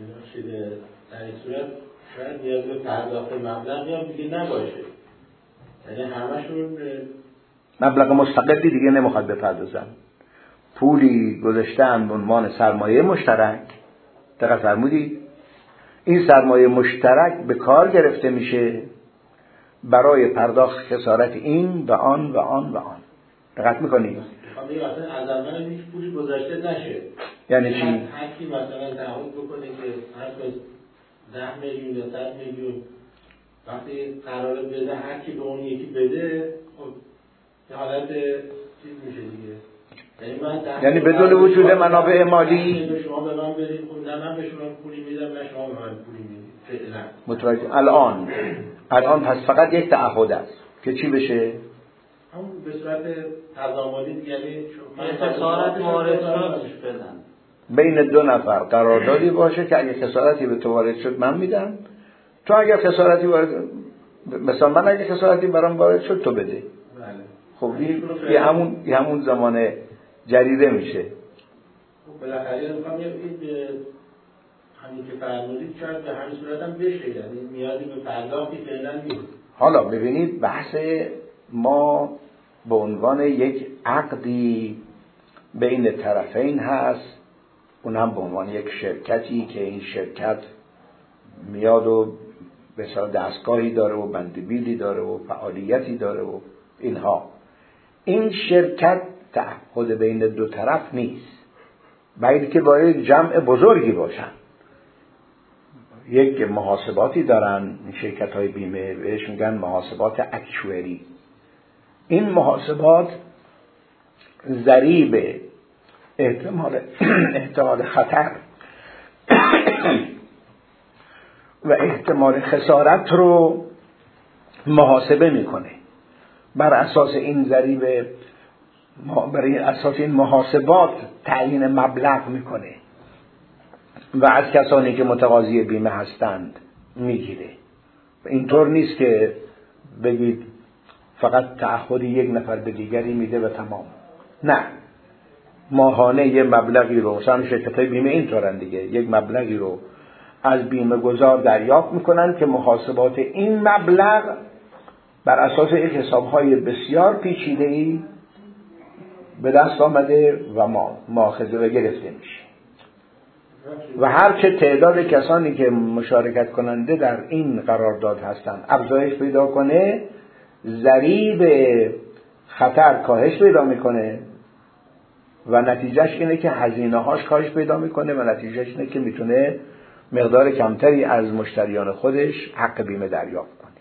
در این صورت شاید نیاز به پرداخت مبلغی هم دیگه نباشه، یعنی همشون مبلغ مستقلی دیگه نمیخواد بپردازن، پولی گذاشتن به عنوان سرمایه مشترک. دقیق فرمودید؟ این سرمایه مشترک به کار گرفته میشه برای پرداخت خسارت این و آن و آن و آن. دقت میکنید؟ خب از اول هیچ پولی گذاشته نشه. یعنی چی؟ هر کی مثلا تعهد بکنه که هر کس ده میلیون یا صد میلیون وقتی قراره بده هر کی به اون یکی بده، خب یه حالت چیز میشه دیگه. یعنی من یعنی بدون وجود منابع مالی شما به من بدید، خب نه من به شما پولی میدم نه شما به من پولی میدید. فعلا متوجه الان الان پس فقط یک تعهد است که چی بشه؟ همون به صورت تضامنی، یعنی خسارت وارد شد بدن بین دو نفر قراردادی باشه که اگه خسارتی به تو وارد شد من میدم، تو اگر خسارتی وارد مثلا من اگه خسارتی برام وارد شد تو بده. بله. خب این همون این همون زمان جریده میشه. خب بالاخره میخوام یه همین که فرمودید شاید به همین صورت هم بشه، یعنی نیازی به پرداختی فعلا نیست. حالا ببینید بحث ما به عنوان یک عقدی بین طرفین هست، اون هم به عنوان یک شرکتی که این شرکت میاد و به اصطلاح دستگاهی داره و بندبیلی داره و فعالیتی داره و اینها. این شرکت تعهد بین دو طرف نیست، بلکه با یک جمع بزرگی باشن، یک محاسباتی دارن این شرکت های بیمه، بهش میگن محاسبات اکچوری. این محاسبات ضریب احتمال احتمال خطر و احتمال خسارت رو محاسبه میکنه. بر اساس این ضریب برای اساس این محاسبات تعیین مبلغ میکنه و از کسانی که متقاضی بیمه هستند میگیره. اینطور نیست که بگید فقط تعهد یک نفر به دیگری میده و تمام. نه، ماهانه یه مبلغی رو، مثلا شرکت‌های بیمه اینطورن دیگه، یک مبلغی رو از بیمه گذار دریافت میکنن که محاسبات این مبلغ بر اساس یک حسابهای بسیار پیچیده‌ای به دست آمده و ما مؤاخذه و گرفته میشه و هر چه تعداد کسانی که مشارکت کننده در این قرارداد هستند افزایش پیدا کنه، ضریب خطر کاهش پیدا میکنه و نتیجهش اینه که هزینه هاش کاهش پیدا میکنه و نتیجهش اینه که میتونه مقدار کمتری از مشتریان خودش حق بیمه دریافت کنه.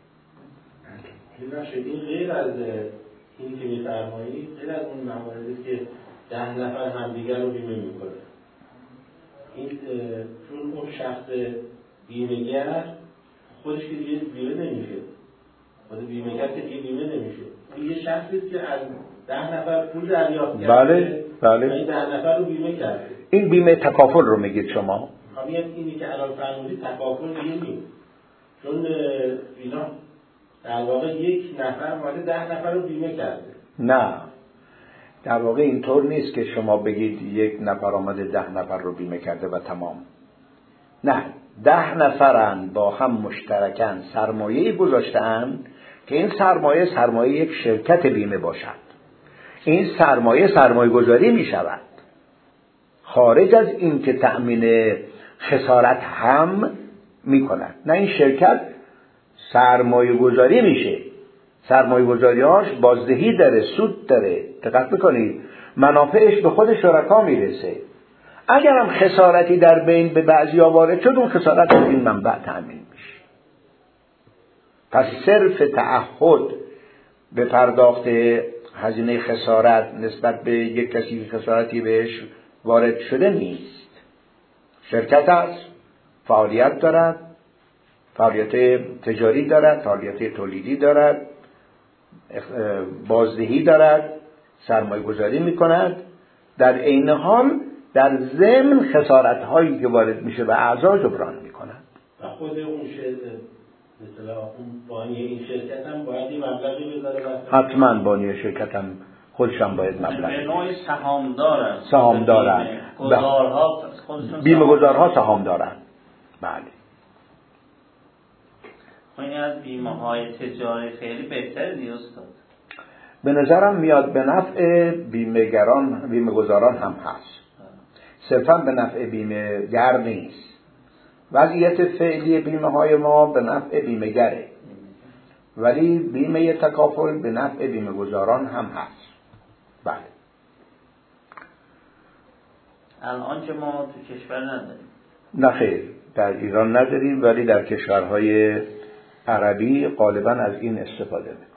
این غیر از این که میفرمایید، غیر از اون مواردی که ده نفر همدیگر رو بیمه میکنه، این چون اون شخص بیمه‌گر خودش که دیگه بیمه نمیشه، خود بیمه‌گر که دیگه بیمه نمیشه، این یه شخصی که از ده نفر پول دریافت کرده. بله بله. این ده نفر رو بیمه کرده. این بیمه تکافل رو میگید شما؟ همین اینی که الان فرمودید تکافل دیگه نیست. چون اینا در واقع یک نفر مال ده نفر رو بیمه کرده. نه، در واقع اینطور نیست که شما بگید یک نفر آمده ده نفر رو بیمه کرده و تمام. نه، ده نفرن با هم مشترکن سرمایه‌ای گذاشتن که این سرمایه سرمایه یک شرکت بیمه باشد. این سرمایه سرمایه گذاری می شود خارج از این که تأمین خسارت هم می کند. نه، این شرکت سرمایه گذاری میشه، سرمایه گذاری هاش بازدهی داره، سود داره، دقت بکنید، منافعش به خود شرکا میرسه. اگر هم خسارتی در بین به بعضی وارد شد، اون خسارت از این منبع تأمین میشه. پس صرف تعهد به پرداخت هزینه خسارت نسبت به یک کسی که خسارتی بهش وارد شده نیست. شرکت است، فعالیت دارد، فعالیت تجاری دارد، فعالیت تولیدی دارد، بازدهی دارد، سرمایه گذاری می کند، در عین حال در ضمن خسارت هایی که وارد میشه به اعضا جبران می کند. و خود اون شرکت مثلا اون بانی این شرکت هم باید این مبلغی بذاره؟ حتما بانی شرکت هم خودش هم باید مبلغ به نوعی سهام دارن سهام دارن گذارها بیمه گذارها سهام دارن. بله. این از بیمه های تجاری خیلی بهتر دیگه استاد. به نظرم میاد به نفع بیمه‌گران بیمه گذاران هم هست، صرفا به نفع بیمه گر نیست. وضعیت فعلی بیمه های ما به نفع بیمه گره، ولی بیمه تکافل به نفع بیمه گذاران هم هست. بله. الان که ما تو کشور نداریم. نه خیر، در ایران نداریم، ولی در کشورهای عربی غالبا از این استفاده میکنن.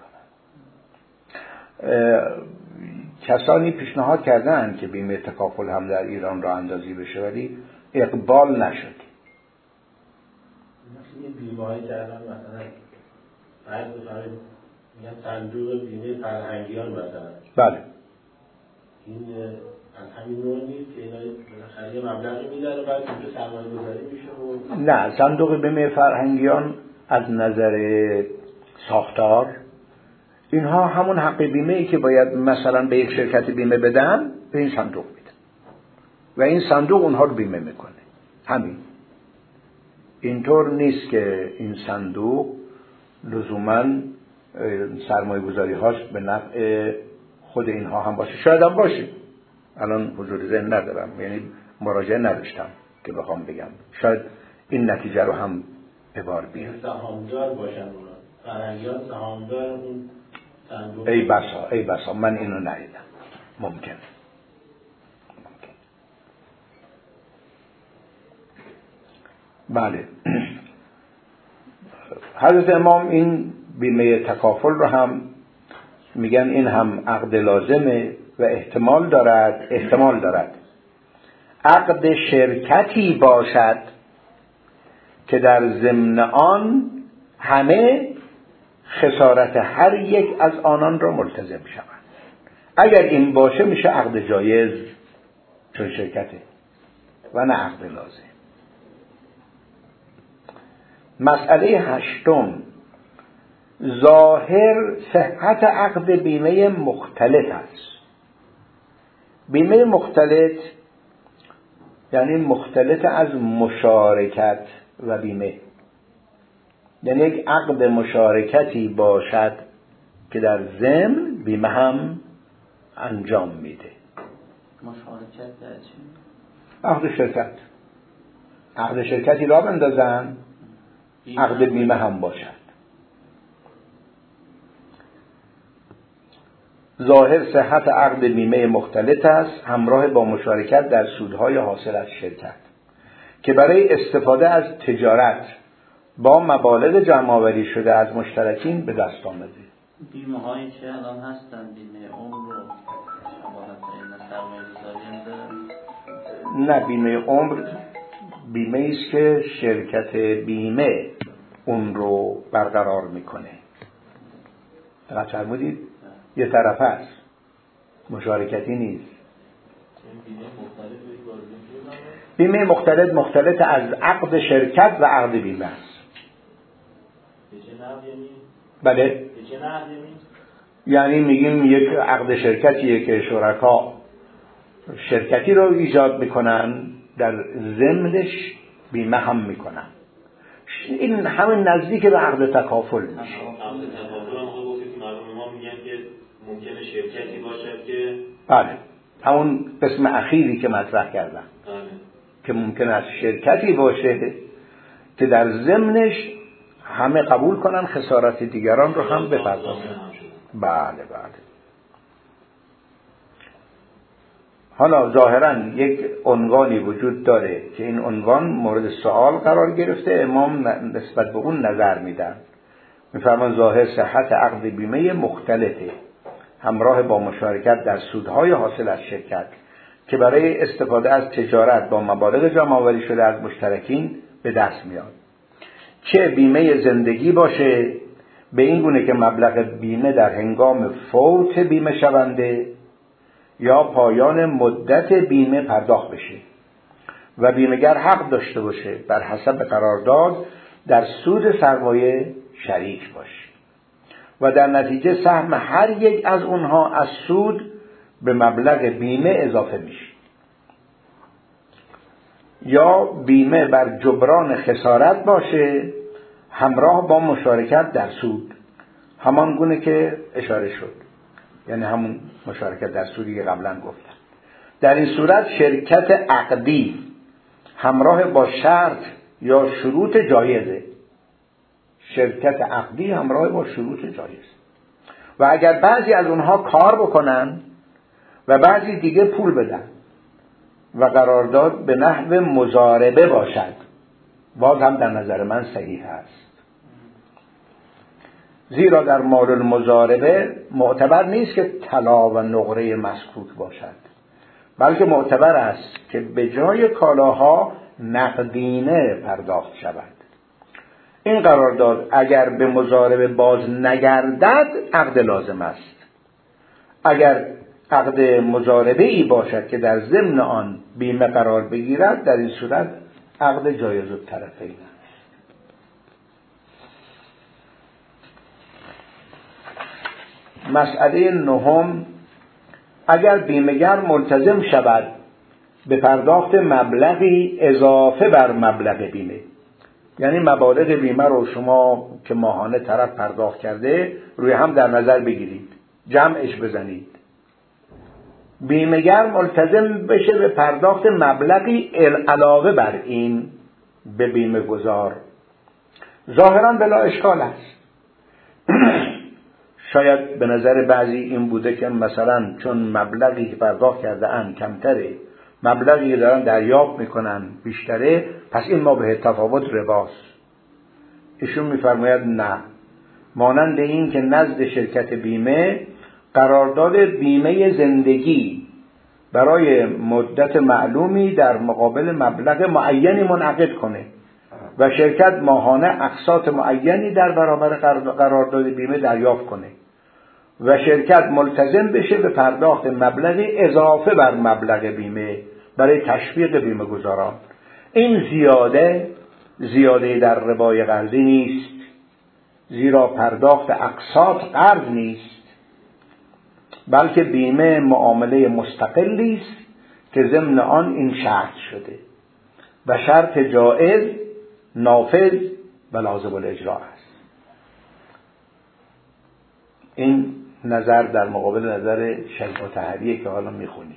کسانی پیشنهاد کردن که بیمه تکافل هم در ایران راه اندازی بشه، ولی اقبال نشد. این بیمه هایی که الان مثلا فرض بفرمایید میگن صندوق بیمه فرهنگیان مثلا، بله، این از همین نوع نیست که اینا بالاخره یه مبلغی میدن و بعد به سرمایه گذاری میشه؟ و نه، صندوق بیمه فرهنگیان از نظر ساختار اینها همون حق بیمه ای که باید مثلا به یک شرکت بیمه بدن به این صندوق میدن و این صندوق اونها رو بیمه میکنه. همین. اینطور نیست که این صندوق لزوما سرمایه گذاری هاش به نفع خود اینها هم باشه. شاید هم باشه، الان حضور ذهن ندارم، یعنی مراجعه نداشتم که بخوام بگم. شاید این نتیجه رو هم ببار بیاد. سهامدار باشن اونا، فرهنگیان سهامدار اون صندوق. ای بسا ای بسا من اینو ندیدم. ممکن ممکن بله. حضرت امام این بیمه تکافل رو هم میگن این هم عقد لازمه و احتمال دارد احتمال دارد عقد شرکتی باشد که در ضمن آن همه خسارت هر یک از آنان را ملتزم شوند. اگر این باشه میشه عقد جایز چون شرکته و نه عقد لازم. مسئله هشتم، ظاهر صحت عقد بیمه مختلط است. بیمه مختلط یعنی مختلط از مشارکت و بیمه، یعنی یک عقد مشارکتی باشد که در ضمن بیمه هم انجام میده. مشارکت در چی؟ عقد شرکت، عقد شرکتی را بندازن، عقد بیمه هم باشد. ظاهر صحت عقد بیمه مختلط است همراه با مشارکت در سودهای حاصل از شرکت که برای استفاده از تجارت با مبالغ جمع‌آوری شده از مشترکین به دست آمده. بیمه هایی که الان هستن بیمه عمر رو نه، بیمه عمر بیمه است که شرکت بیمه اون رو برقرار میکنه. دقت فرمودید؟ یه طرف است، مشارکتی نیست. بیمه مختلط مختلط از عقد شرکت و عقد بیمه است. بله، یعنی میگیم یک عقد شرکتیه که شرکا شرکتی رو ایجاد میکنن، در ضمنش بیمه هم میکنن. این همین نزدیک به عقد تکافل میشه. عقد تکافل هم آقا گفتید مردم ما میگن که ممکنه شرکتی باشد که بله، همون قسم اخیری که مطرح کردم. بله. که ممکن است شرکتی باشه که در ضمنش همه قبول کنن خسارت دیگران رو هم بپردازن. بله بله. حالا ظاهراً یک عنوانی وجود داره که این عنوان مورد سوال قرار گرفته، امام نسبت به اون نظر میدن. میفرمان ظاهر صحت عقد بیمه مختلطه همراه با مشارکت در سودهای حاصل از شرکت که برای استفاده از تجارت با مبالغ جمع آوری شده از مشترکین به دست میاد. چه بیمه زندگی باشه به این گونه که مبلغ بیمه در هنگام فوت بیمه شونده یا پایان مدت بیمه پرداخت بشه و بیمه‌گر حق داشته باشه بر حسب قرارداد در سود سرمایه شریک باشه و در نتیجه سهم هر یک از اونها از سود به مبلغ بیمه اضافه میشه، یا بیمه بر جبران خسارت باشه همراه با مشارکت در سود، همان گونه که اشاره شد، یعنی همون مشارکت در سودی که قبلا گفتم. در این صورت شرکت عقدی همراه با شرط یا شروط جایزه. شرکت عقدی همراه با شروط جایز و اگر بعضی از اونها کار بکنن و بعضی دیگه پول بدن و قرارداد به نحو مضاربه باشد، باز هم در نظر من صحیح است. زیرا در مال المضاربه معتبر نیست که طلا و نقره مسکوت باشد، بلکه معتبر است که به جای کالاها نقدینه پرداخت شود. این قرارداد اگر به مضاربه باز نگردد عقد لازم است. اگر عقد مضاربه ای باشد که در ضمن آن بیمه قرار بگیرد، در این صورت عقد جایز الطرفین است. مسئله نهم، اگر بیمه‌گر ملتزم شود به پرداخت مبلغی اضافه بر مبلغ بیمه، یعنی مبالغ بیمه رو شما که ماهانه طرف پرداخت کرده روی هم در نظر بگیرید، جمعش بزنید، بیمه‌گر ملتزم بشه به پرداخت مبلغی علاوه بر این به بیمه گذار، ظاهراً بلا اشکال است. شاید به نظر بعضی این بوده که مثلا چون مبلغی که پرداخت کرده اند کمتره، مبلغی که دارن دریافت میکنن بیشتره، پس این ما به تفاوت رباست. ایشون میفرماید نه، مانند این که نزد شرکت بیمه قرارداد بیمه زندگی برای مدت معلومی در مقابل مبلغ معینی منعقد کنه و شرکت ماهانه اقساط معینی در برابر قرارداد بیمه دریافت کنه و شرکت ملتزم بشه به پرداخت مبلغی اضافه بر مبلغ بیمه برای تشویق بیمه گذاران. این زیاده زیاده در ربای قرضی نیست، زیرا پرداخت اقساط قرض نیست، بلکه بیمه معامله مستقلی است که ضمن آن این شرط شده و شرط جائز، نافذ و لازم الاجرا است. این نظر در مقابل نظر شیخ طحاویه که حالا میخونیم.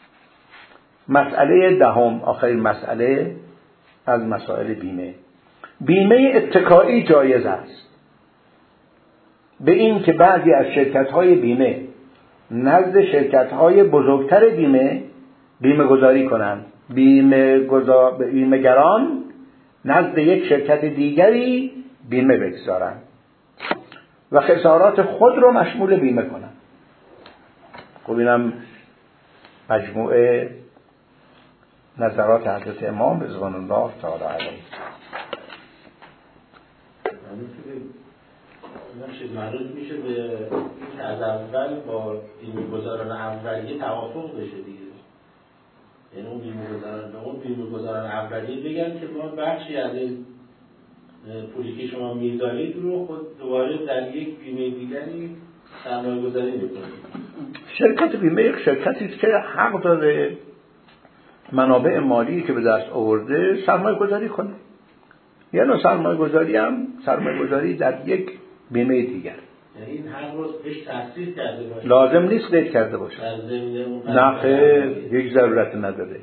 مسئله دهم، آخرین مسئله از مسائل بیمه. بیمه اتکایی جایز است به این که بعضی از شرکت‌های بیمه نزد شرکت‌های بزرگتر بیمه بیمه گذاری کنند. بیمه گذار... بیمه‌گران نزد یک شرکت دیگری بیمه بگذارند و خسارات خود رو مشمول بیمه کنند. خب اینم مجموعه نظرات حضرت امام رضوان الله تعالی علیه. نمیشه معروض میشه به اینکه از اول با بیمه گذاران اولیه توافق بشه دیگه. یعنی اون بیمه‌گذاران به اون بیمه‌گذاران اولیه بگن که ما بخشی از این پولی که شما می‌ذارید رو خود دوباره در یک بیمه دیگری سرمایه‌گذاری می‌کنید. شرکت بیمه یک شرکتی است که حق داره منابع مالی که به دست آورده سرمایه گذاری کنه. یه نوع سرمایه گذاری هم سرمایه گذاری در یک بیمه دیگر. یعنی این حق رو پیش تأسیس کرده باشه. لازم نیست قید کرده باشه. نه خیر، هیچ ضرورت نداره.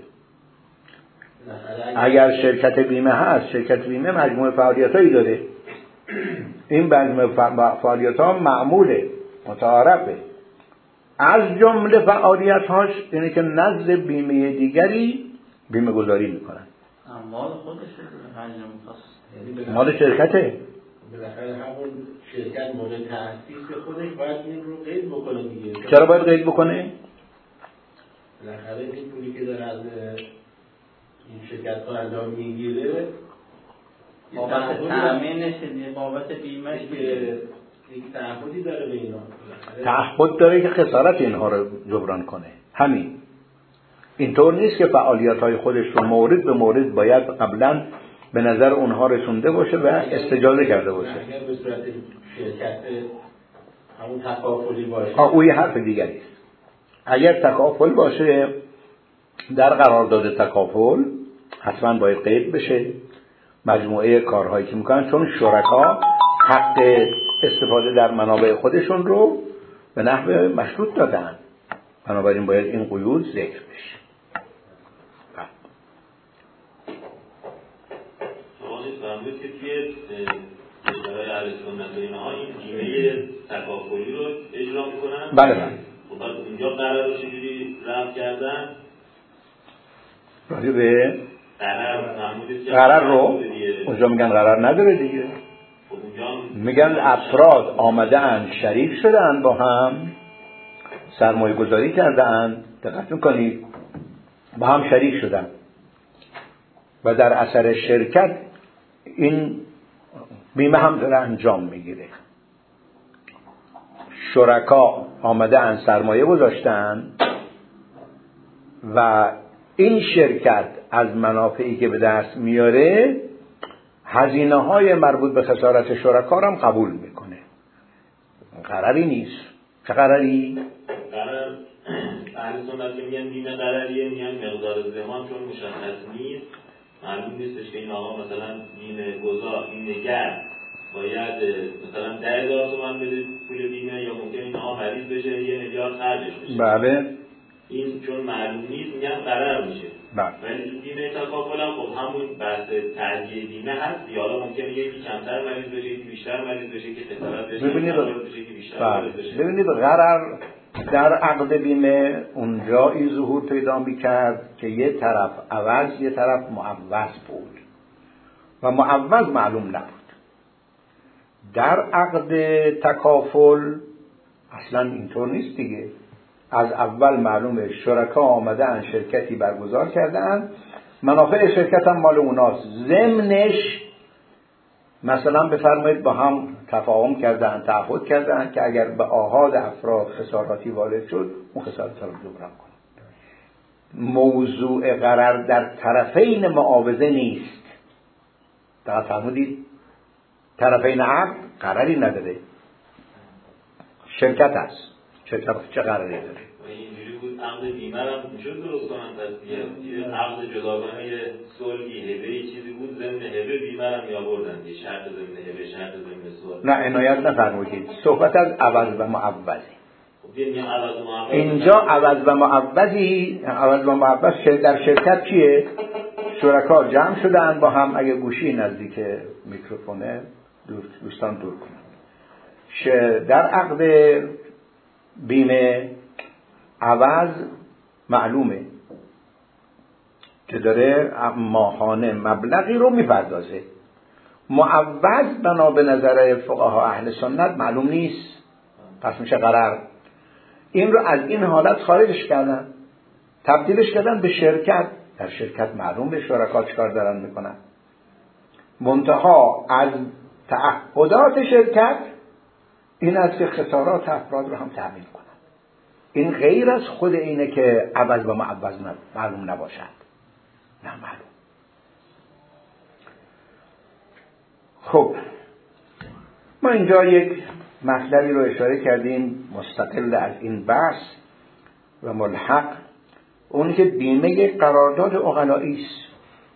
اگر شرکت بیمه هست، شرکت بیمه مجموعه فعالیتایی داره. این مجموعه فعالیت‌ها معموله، متعارفه. از جمله فعالیت‌هاش اینه که نزد بیمه دیگری بیمه گذاری میکنن. مال خودشه، مال شرکته. بالاخره همون شرکت موقع تأسیس خودش باید این رو قید بکنه دیگه. چرا باید قید بکنه؟ بالاخره این پولی که داره از این شرکت ها انجام میگیره بابت تأمینش دیگه، بابت بیمهش که یک تعهدی داره به اینا. تعهد داره که خسارت اینها رو جبران کنه. همین. اینطور نیست که فعالیت‌های خودش رو مورد به مورد باید قبلا به نظر اونها رسونده باشه و استجازه کرده باشه. اگر به صورت شرکت همون تکافلی باشه. آه اوی حرف دیگری است. اگر تکافل باشه در قرارداد تکافل حتما باید قید بشه مجموعه کارهایی که میکنن، چون شرکا حق استفاده در منابع خودشون رو به نحو مشروط دادن، بنابراین باید این قیود ذکر بشه. فرمودید که توی کشورهای اهل سنت و اینها این بیمه تکافلی رو اجرا میکنن؟ بله بله. خب اونجا قرار رو چجوری رفع کردن؟ راجع به قرار فرمودید که قرار رو اونجا میگن قرار نداره دیگه. خب اونجا میگن افراد آمده اند شریک شدن با هم سرمایه گذاری کرده اند، دقت میکنید با هم شریک شدن و در اثر شرکت این بیمه هم داره انجام میگیره. شرکا آمده ان سرمایه گذاشتن و این شرکت از منافعی که به دست میاره هزینه های مربوط به خسارت شرکا هم قبول میکنه. قراری نیست. چه قراری؟ قرار اهل سنت که میگن بیمه قراریه، میگن مقدار زمان چون مشخص نیست، معلوم نیستش که این آقا مثلا بیمه گذار این نگر باید مثلا ده هزار تومان بده پول بیمه یا ممکن این آقا مریض بشه یه میلیارد خرجش بشه. بله. این چون معلوم نیست میگن قرار میشه. بله. ولی تو بیمه تکافل هم خب همون بحث تعدیه بیمه هست. حالا ممکنه یکی کمتر مریض بشه، یکی بیشتر مریض بشه، که خسارت بشه، ببینید یکی بیشتر مریض بشه. ببینید قرار در عقد بیمه اونجایی ظهور پیدا میکرد که یه طرف عوض یه طرف معوض بود و معوض معلوم نبود. در عقد تکافل اصلا اینطور نیست دیگه. از اول معلومه شرکا آمده ان شرکتی برگزار کردن، منافع شرکت هم مال اوناست. ضمنش مثلا بفرمایید با هم تفاهم کردن، تعهد کردن که اگر به آحاد افراد خساراتی وارد شد اون خسارت رو جبران کنه. موضوع قرار در طرفین معاوضه نیست. در فرمودید طرفین عقد قراری نداره، شرکت هست. شرکت چه قراری داره؟ اینجوری بود عقد بیمه هم میشد درست کنن تصدیه عقد جداگانه صلحی هبه چیزی بود ضمن هبه بیمه هم میآوردن یه شرط ضمن هبه شرط ضمن صلح. نه عنایت نفرمودید، صحبت از عوض و معوضی. خب میگم عوض و معوض. اینجا عوض و معوضی، عوض و معوض در شرکت چیه؟ شرکا جمع شدن با هم، اگه گوشی نزدیک میکروفونه دوستان دور کنن. در عقد بیمه عوض معلومه که داره ماهانه مبلغی رو میپردازه. معوض بنا به نظر فقها اهل سنت معلوم نیست، پس میشه قرار. این رو از این حالت خارجش کردن، تبدیلش کردن به شرکت. در شرکت معلوم به شرکا چکار دارن میکنن. منتها از تعهدات شرکت این است که خسارات افراد رو هم تأمین کنن. این غیر از خود اینه که عوض و معوض معلوم نباشد. نه معلوم. خب ما اینجا یک مطلبی رو اشاره کردیم مستقل از این بحث و ملحق، اون که بیمه قرارداد عقلایی است،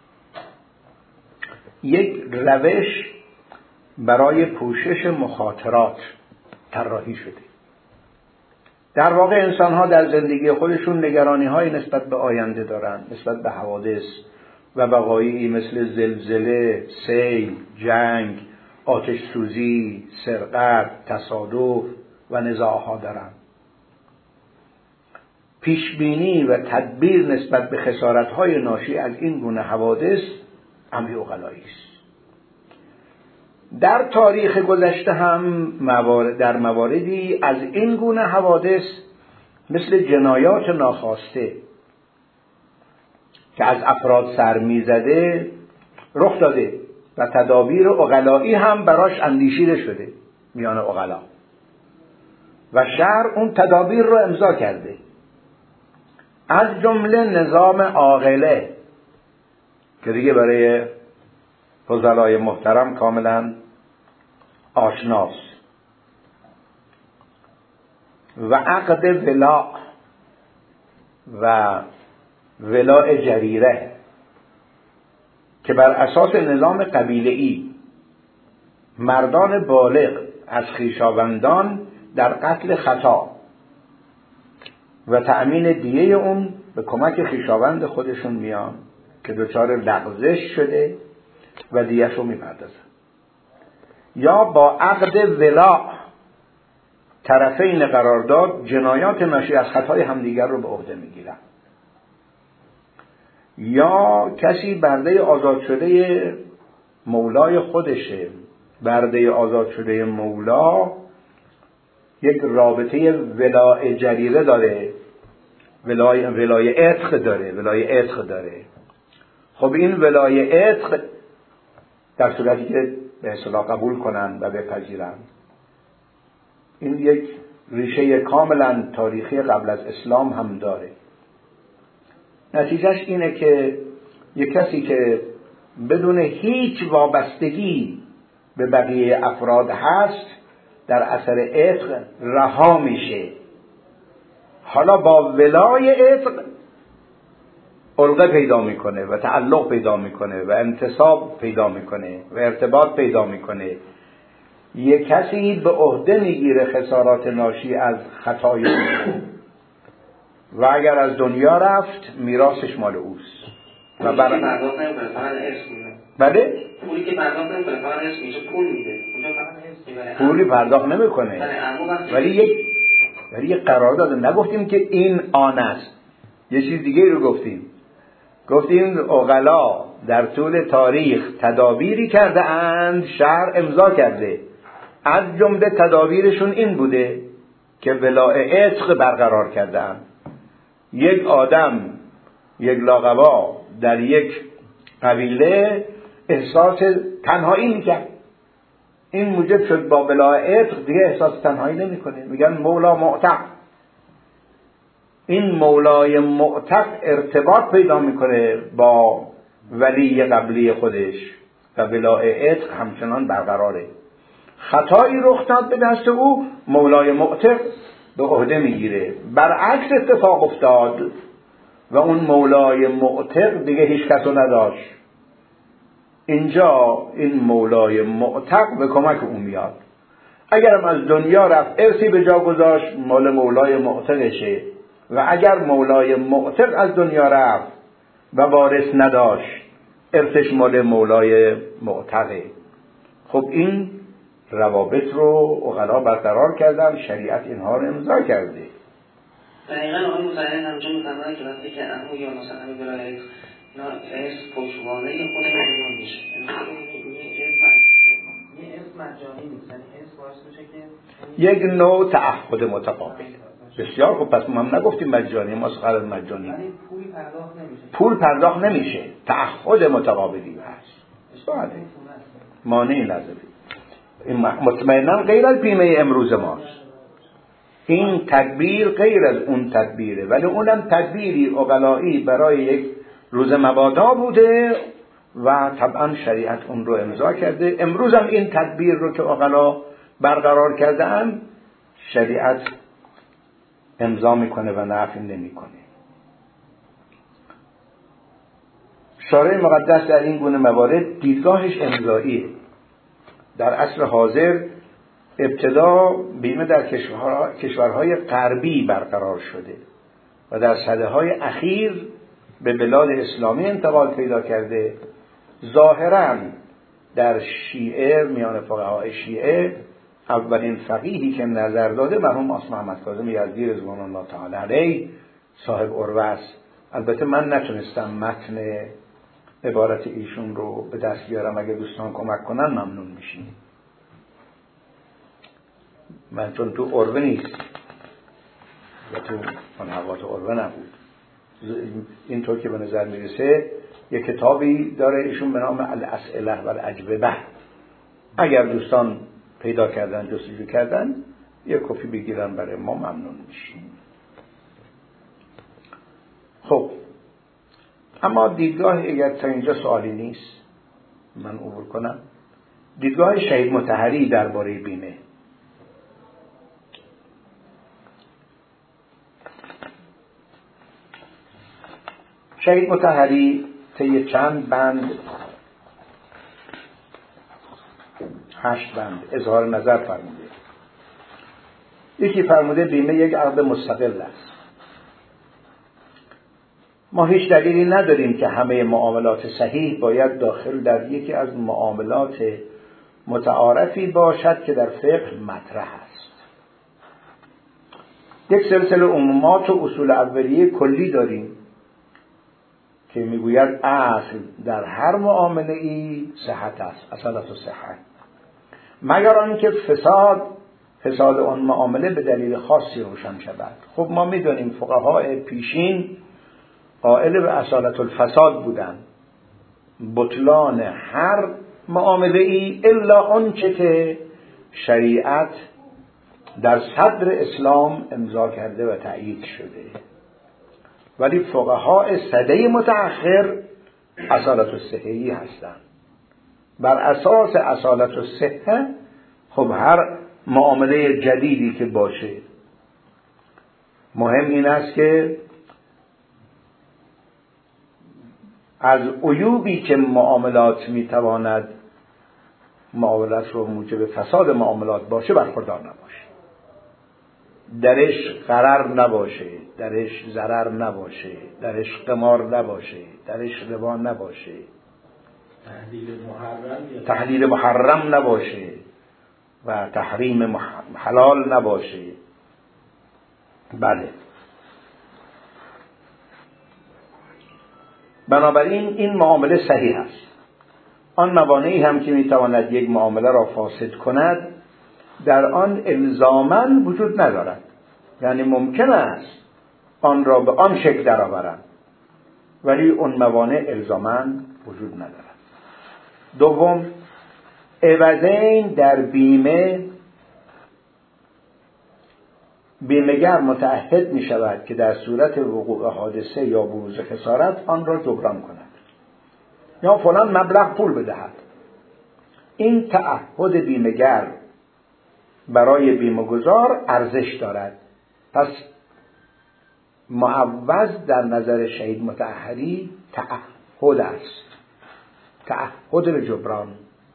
یک روش برای پوشش مخاطرات طراحی شده. در واقع انسان ها در زندگی خودشون نگرانی های نسبت به آینده دارن، نسبت به حوادث و وقایعی مثل زلزله، سیل، جنگ، آتش سوزی، سرقت، تصادف و نزاعها دارن. پیشبینی و تدبیر نسبت به خسارت‌های ناشی از این گونه حوادث امر عقلایی است. در تاریخ گذشته هم موارد در مواردی از این گونه حوادث مثل جنایات ناخواسته که از افراد سر می‌زده رخ داده و تدابیر عقلایی هم براش اندیشیده شده میان عقلا و شهر اون تدابیر رو امضا کرده، از جمله نظام عاقله که دیگه برای فضلای محترم کاملا آشناست، و عقد ولا و ولاء جریره که بر اساس نظام قبیله‌ای مردان بالغ از خویشاوندان در قتل خطا و تأمین دیه اون به کمک خویشاوند خودشون میان که دچار لغزش شده و دیه‌اش رو میپردازن، یا با عقد ولا طرفین قرارداد جنایات ناشی از خطای همدیگر رو به عهده میگیرن، یا کسی برده آزاد شده مولای خودشه، برده آزاد شده مولا یک رابطه ولای جریره داره، ولای ولای عتق داره، ولای عتق داره. خب این ولای عتق در صورتی که به اصطلاح قبول کنن و بپذیرن، این یک ریشه کاملا تاریخی قبل از اسلام هم داره. نتیجهش اینه که یک کسی که بدون هیچ وابستگی به بقیه افراد هست در اثر عتق رها میشه، حالا با ولای عتق علقه پیدا میکنه و تعلق پیدا میکنه و انتصاب پیدا میکنه و ارتباط پیدا میکنه. یک کسی به عهده میگیره خسارات ناشی از خطای اون و اگر از دنیا رفت میراثش مال اوست و برای پرداخت نمیکنه، فقط ارث میده. بله؟ پولی که پرداخت نمیکنه فقط ارث میشه، پول میده. اونجا فقط ارث میبره. پولی پرداخت نمیکنه. ولی یک ولی یک قرارداد نگفتیم که این آن است. یه چیز دیگه رو گفتیم. گفتیم عقلا در طول تاریخ تدابیری کرده اند، شهر امضا کرده. از جمله تدابیرشون این بوده که ولای عتق برقرار کردن. یک آدم، یک لاقبا در یک قبیله احساس تنهایی میکرد، این موجب شد با ولای عتق دیگه احساس تنهایی نمیکنه، میگن مولا معتق. این مولای معتق ارتباط پیدا میکنه با ولی قبلی خودش و ولای عتق همچنان برقراره. خطایی رخ داد به دست او، مولای معتق به عهده میگیره. برعکس اتفاق افتاد و اون مولای معتق دیگه هیچ کسو نداشت. اینجا این مولای معتق به کمک اون میاد. اگرم از دنیا رفت ارثی به جا گذاشت، مال مولای معتقشه، و اگر مولای معتق از دنیا رفت و وارث نداشت ارثش مال مولای معتقه. خب این روابط رو عقلا برقرار کردن، شریعت اینها رو امضا کرده. دقیقاً آقای مصنف همچون می‌فرمایند که وقتی که عمو یا مثلا همین ولایت اینا ارث پشتوانه خود مردم میشه، یه ارث مجانی نیست، یعنی ارث باعث میشه که یک نوع تعهد متقابل. بسیار خوب، پس ما هم نگفتیم مجانی، ما سخر مجانی. یعنی پول پرداخت نمیشه. پول پرداخت نمیشه، تعهد متقابلی هست. بله. مانعی نداره. این مطمئناً غیر از بیمه امروز ماست. این تدبیر غیر از اون تدبیره، ولی اونم تدبیری عقلایی برای یک روز مبادا بوده و طبعا شریعت اون رو امضا کرده. امروز هم این تدبیر رو که عقلا برقرار کردن شریعت امضا میکنه و نفی نمیکنه. شارع مقدس در این گونه موارد دیدگاهش امضاییه. در عصر حاضر ابتدا بیمه در کشورها، کشورهای غربی برقرار شده و در سده‌های اخیر به بلاد اسلامی انتقال پیدا کرده. ظاهراً در شیعه، میان فقهای شیعه، اولین فقیهی که نظر داده مرحوم آصف محمد کاظم یزدی رضوان الله تعالی علیه صاحب عروه است. البته من نتونستم متن عبارت ایشون رو به دست بیارم، اگه دوستان کمک کنن ممنون میشیم. من چون تو عروه نیست و تو منحوات عروه نبود، اینطور که به نظر میرسه یک کتابی داره ایشون به نام الاسئله و الاجوبه. اگر دوستان پیدا کردن، جستجو کردن، یک کپی بگیرن برای ما ممنون میشیم. خب اما دیدگاه، اگر تا اینجا سوالی نیست من عبور کنم، دیدگاه شهید مطهری درباره بیمه. شهید مطهری طی چند بند، هشت بند اظهار نظر فرموده. یکی فرموده بیمه یک عقد مستقل است. ما هیچ دلیلی نداریم که همه معاملات صحیح باید داخل در یکی از معاملات متعارفی باشد که در فقه مطرح است. یک سلسله عمومات و اصول اولیه کلی داریم که میگوید اصل در هر معامله ای صحت است، اصالت و صحت، مگر آنکه فساد فساد آن معامله به دلیل خاصی روشن شود. خب ما میدونیم فقهای پیشین قائل به اصالت الفساد بودند، بطلان هر معامله ای الا آنچه که شریعت در صدر اسلام امضا کرده و تأیید شده. ولی فقهای سده متأخر اصالت الصحه هستند. بر اساس اصالت الصحه خب هر معامله جدیدی که باشه، مهم این است که از عیوبی که معاملات میتواند معاملات رو موجب فساد معاملات باشه برخوردار نباشه، درش غرر نباشه، درش ضرر نباشه، درش قمار نباشه، درش ربا نباشه، تحلیل محرم تحلیل محرم نباشه و تحریم حلال نباشه. بله، بنابراین این معامله صحیح است. آن موانعی هم که میتواند یک معامله را فاسد کند در آن الزاماً وجود ندارد، یعنی ممکن است آن را به آن شکل درآورند ولی اون موانع الزاماً وجود ندارد. دوم، عوضین در بیمه، بیمه‌گر متعهد می شود که در صورت وقوع حادثه یا بروز خسارت آن را جبران کند یا فلان مبلغ پول بدهد. این تعهد بیمه‌گر برای بیمه‌گزار ارزش دارد. پس معوض در نظر شهید مطهری تعهد است، تعهد به جبران.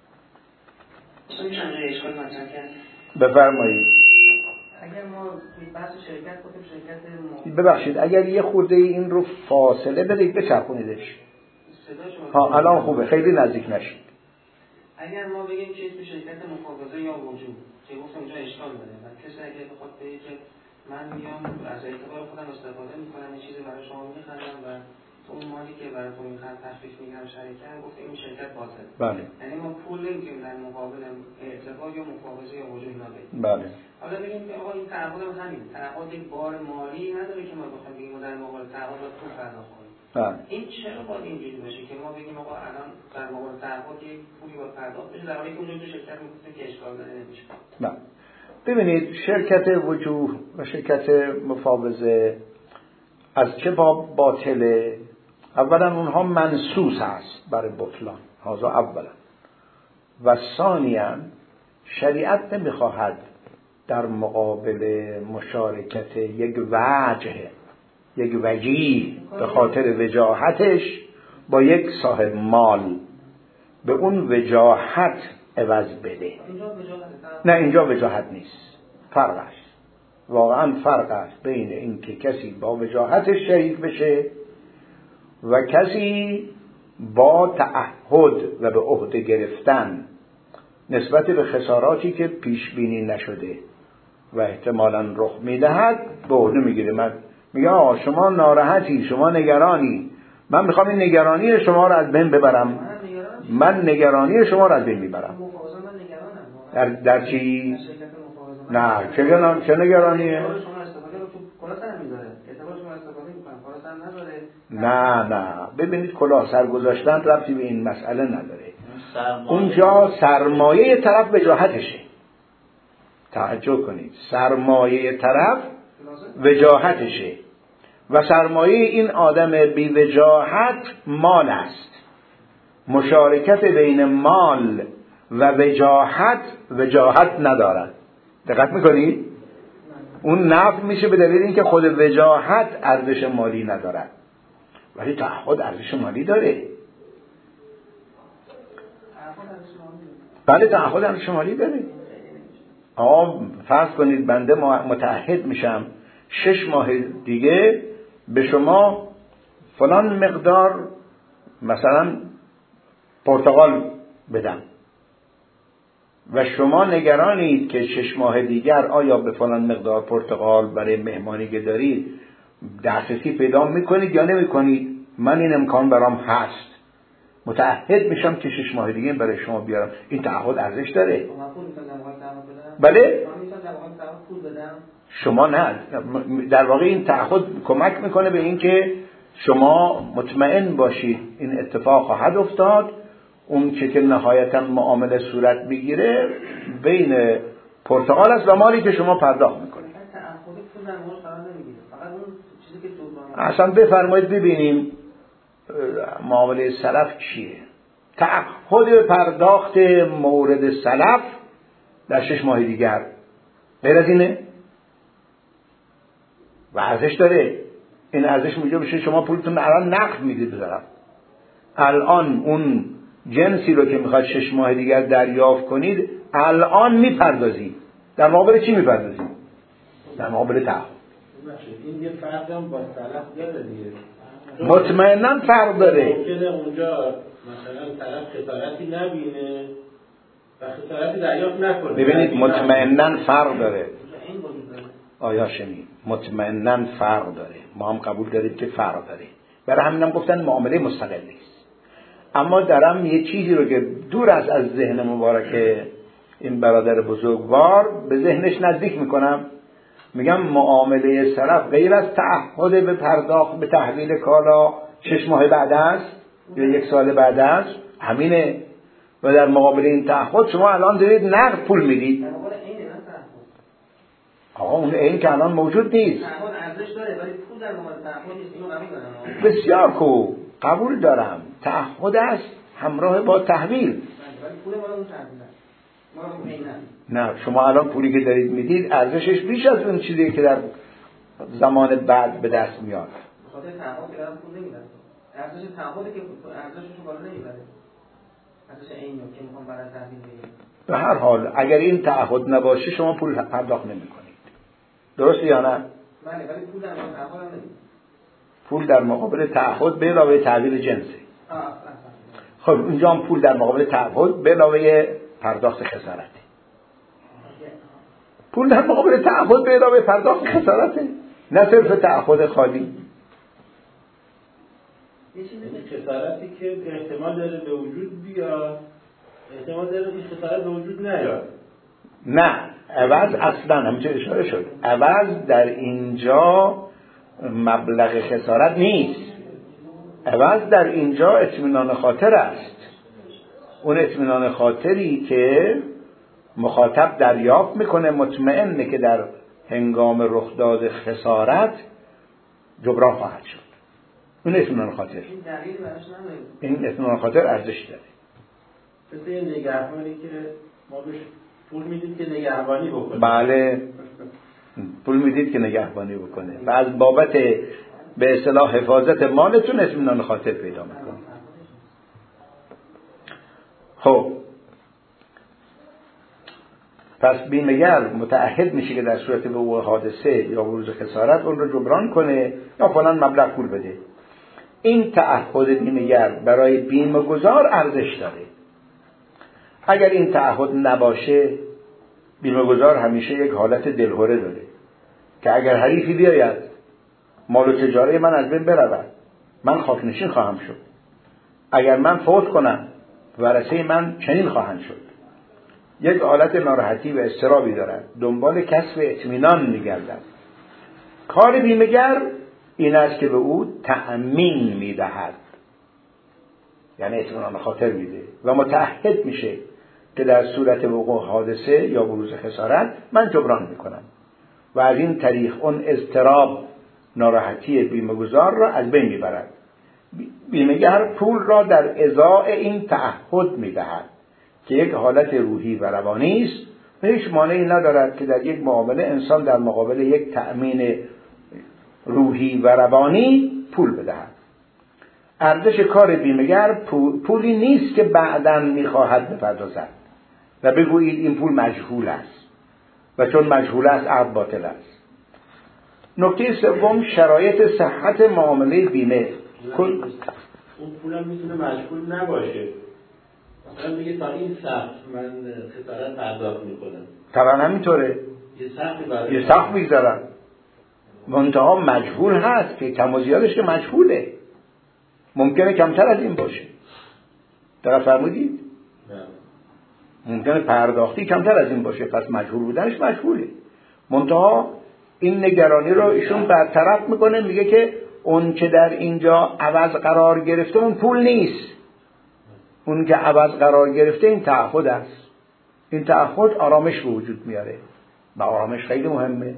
بفرمایید. اگر ما بحث شرکت بودیم، شرکت ببخشید اگر یه خورده این رو فاصله بدید بچرخونیدش. ها الان خوبه، خیلی نزدیک نشید. اگر ما بگیم که تو شرکت مفاوضه یا وجود که گفتم اونجا اشکال داره و کسی اگه بخواد بگه که من میام از اعتبار خودم استفاده میکنم، یه چیزی برای شما میخرم و اون مالی که برای تو میخرم تخفیف میگیرم شرکت، گفت این شرکت باطله. بله. یعنی ما پول نمیگیم در مقابل اعتبار یا مفاوضه یا وجود نداریم. بله. حالا بگیم که آقا این تعهد هم همین، تعهد یک بار مالی نداره که ما بخوایم بگیم در مقابل تعهد پول پرداخت کنیم. بله. این چرا باید اینجوری باشه که ما بگیم آقا الان در مقابل تعهد یک پولی باید پرداخت بشه، در حالی که اونجا تو شرکت میگفتیم که اشکال داره نمیشه. بله. ببینید شرکت وجوه و شرکت مفاوضه از چه باب باطله؟ اولا اونها منصوص هست برای بطلان، هذا اولا، و ثانیا شریعت نمیخواهد در مقابل مشارکت یک وجه یک وجیه به خاطر وجاهتش با یک صاحب مال به اون وجاهت عوض بده. نه اینجا وجاهت نیست، فرق است، واقعا فرق است بین این که کسی با وجاهتش شریک بشه و کسی با تعهد و به عهده گرفتن نسبت به خساراتی که پیش بینی نشده و احتمالاً رخ میدهد به عهده میگیره. من میگه آه شما ناراحتی، شما نگرانی، من میخوام این نگرانی شما رو از بین ببرم، من نگرانی شما رو از بین میبرم. در, در چی؟ نه چه نگران چه نگرانیه؟ نه نه ببینید کلاه سر گذاشتن ربطی به این مسئله نداره. اونجا سرمایه طرف وجاهتشه. توجه کنید، سرمایه طرف وجاهتشه و سرمایه این آدم بی وجاهت مال است. مشارکت بین مال و وجاهت وجاهت ندارد. دقت میکنید؟ اون نفع میشه به دلیل اینکه خود وجاهت ارزش مالی ندارد، ولی تعهد ارزش مالی داره. بله تعهد ارزش مالی داره. آقا فرض کنید بنده متعهد میشم شش ماه دیگه به شما فلان مقدار مثلا پرتقال بدم و شما نگرانید که شش ماه دیگر آیا به فلان مقدار پرتقال برای مهمانی که دارید دسترسی پیدا میکنید یا نمیکنید. من این امکان برام هست، متعهد میشم که شش ماه دیگه برای شما بیارم. این تعهد ارزش داره. بله شما نه، در واقع این تعهد کمک میکنه به این که شما مطمئن باشید این اتفاق خواهد افتاد. اون که که نهایتا معامله صورت میگیره بین پرتقال است و مالی که شما پرداخت میکنید. اصلا بفرمایید ببینیم معامله سلف چیه. تعهد پرداخت مورد سلف در شش ماه دیگر غیر از اینه و ارزش داره. این ارزش موجب بشه شما پولتون الان نقد میدید به طرف. الان اون جنسی رو که میخواد شش ماه دیگر دریافت کنید الان میپردازید. در مقابل چی میپردازید؟ در مقابل تعهد. این یه فرق هم با سلف داره دیگه. مطمئناً فرق داره. ممکنه اونجا مثلا طرف خسارتی نبینه و خسارتی دریافت نکنه. ببینید مطمئناً فرق داره. آیا شنید؟ مطمئناً فرق داره. ما هم قبول داریم که فرق داره. برای همینم گفتن معامله مستقل نیست. اما دارم یه چیزی رو که دور است از ذهن مبارک این برادر بزرگوار به ذهنش نزدیک میکنم. میگم معامله سلف غیر از تعهد به پرداخت به تحویل کالا شش ماه بعد است یا یک سال بعد است، همینه. و در مقابل این تعهد شما الان دارید نقد پول میدید. آقا اون عین که الان موجود نیست. تعهد ارزش داره ولی پول در مقابل تعهد نیست. اینو قبول دارم. بسیار خوب قبول دارم. تعهد است همراه با تحویل. ولی پول ما اون تحویل نه شما الان پولی که دارید میدید ارزشش بیش از اون چیزی که در زمان بعد به دست میاد. بخاطر تعهد که دارم پول نمیدن. ارزش تعهدی که ارزشش رو بالا نمیبره. ارزش عینی که میخوام برای تحویل بگیرم. به هر حال اگر این تعهد نباشه شما پول پرداخت نمیکنید. درسته یا نه؟ بله ولی پول در مقابل تعهد هم نمیدید. پول در مقابل تعهد به علاوه تحویل جنسه. خب اینجا هم پول در مقابل تعهد به علاوه پرداخت خسارته. پول در مقابل تعهد به علاوه پرداخت خسارته، نه صرف تعهد خالی. یه چیزی خسارتی که احتمال داره به وجود بیاد، احتمال داره این خسارت به وجود نیاد. نه عوض اصلا همینجا اشاره شد. عوض در اینجا مبلغ خسارت نیست. عوض در اینجا اطمینان خاطر است. اون اطمینان خاطری که مخاطب دریافت میکنه، مطمئنه که در هنگام رخداد خسارت جبران خواهد شد. این اطمینان خاطر، این دلیل براش نداره. این اطمینان خاطر ارزش داره. مثل این نگهبانی که ما بهش پول میدید که نگهبانی بکنه. بله، پول میدید که نگهبانی بکنه و از بابت به اصطلاح حفاظت مالتون اطمینان خاطر پیدا میکنه. خب پس بیمه‌گر متعهد میشه که در صورت وقوع حادثه یا بروز خسارت اون رو جبران کنه یا فلان مبلغ پول بده. این تعهد بیمه‌گر برای بیمه گذار ارزش داره. اگر این تعهد نباشه، بیمه گذار همیشه یک حالت دلهره داره که اگر حریفی بیاید مال و تجاره من از بین برود، من خاک‌نشین خواهم شد. اگر من فوت کنم ورثه من چنین خواهند شد. یک حالت ناراحتی و اضطرابی دارد، دنبال کسب اطمینان می‌گردد. کار بیمه‌گر این است که به او تأمین می‌دهد، یعنی اطمینان خاطر میده و متعهد میشه که در صورت وقوع حادثه یا بروز خسارت من جبران میکنم و از این طریق اون اضطراب، ناراحتی بیمه گذار را از بین میبرد. بیمه‌گر پول را در ازای این تعهد میدهد که یک حالت روحی و روانی است و هیچ مانعی ندارد که در یک معامله انسان در مقابل یک تأمین روحی و روانی پول بدهد. ارزش کار بیمه‌گر پولی نیست که بعداً میخواهد بپردازد و بگویید این پول مجهول است و چون مجهول است عقد باطل است. نکته سوم، شرایط صحت معامله بیمه. کل اون پولم میتونه مجهول نباشه، مثلا میگه تا این سقف من خسارت پرداخت میکنم، طبعا همینطوره، یه سقفی برای یه سقف میگذارن، منتها مجهول هست که کم و زیادش که مجهوله، ممکنه کمتر از این باشه. درست فرمودید؟ ممکنه پرداختی کمتر از این باشه، پس مجهول بودنش مجهوله. منتها این نگرانی رو ایشون برطرف میکنه، میگه که اون که در اینجا عوض قرار گرفته اون پول نیست، اون که عوض قرار گرفته این تعهد است. این تعهد آرامش به وجود میاره و آرامش خیلی مهمه.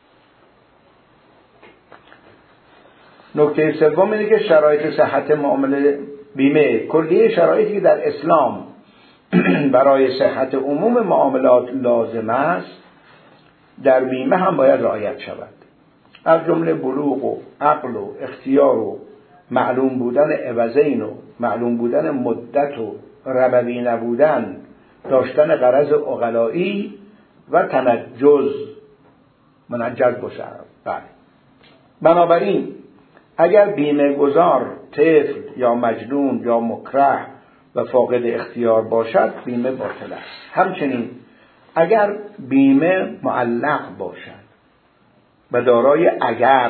نکته سوم اینه که شرایط صحت معامله بیمه. کلیه شرایطی که در اسلام برای صحت عموم معاملات لازم است در بیمه هم باید رعایت شود، از جمله بلوغ و عقل و اختیار و معلوم بودن عوضین و معلوم بودن مدت و ربوی نبودن، داشتن غرض عقلایی و تنجز، منجز باشه. بله. بنابراین اگر بیمه گذار طفل یا مجنون یا مکره و فاقد اختیار باشد بیمه باطل است. همچنین اگر بیمه معلق باشد و دارای اگر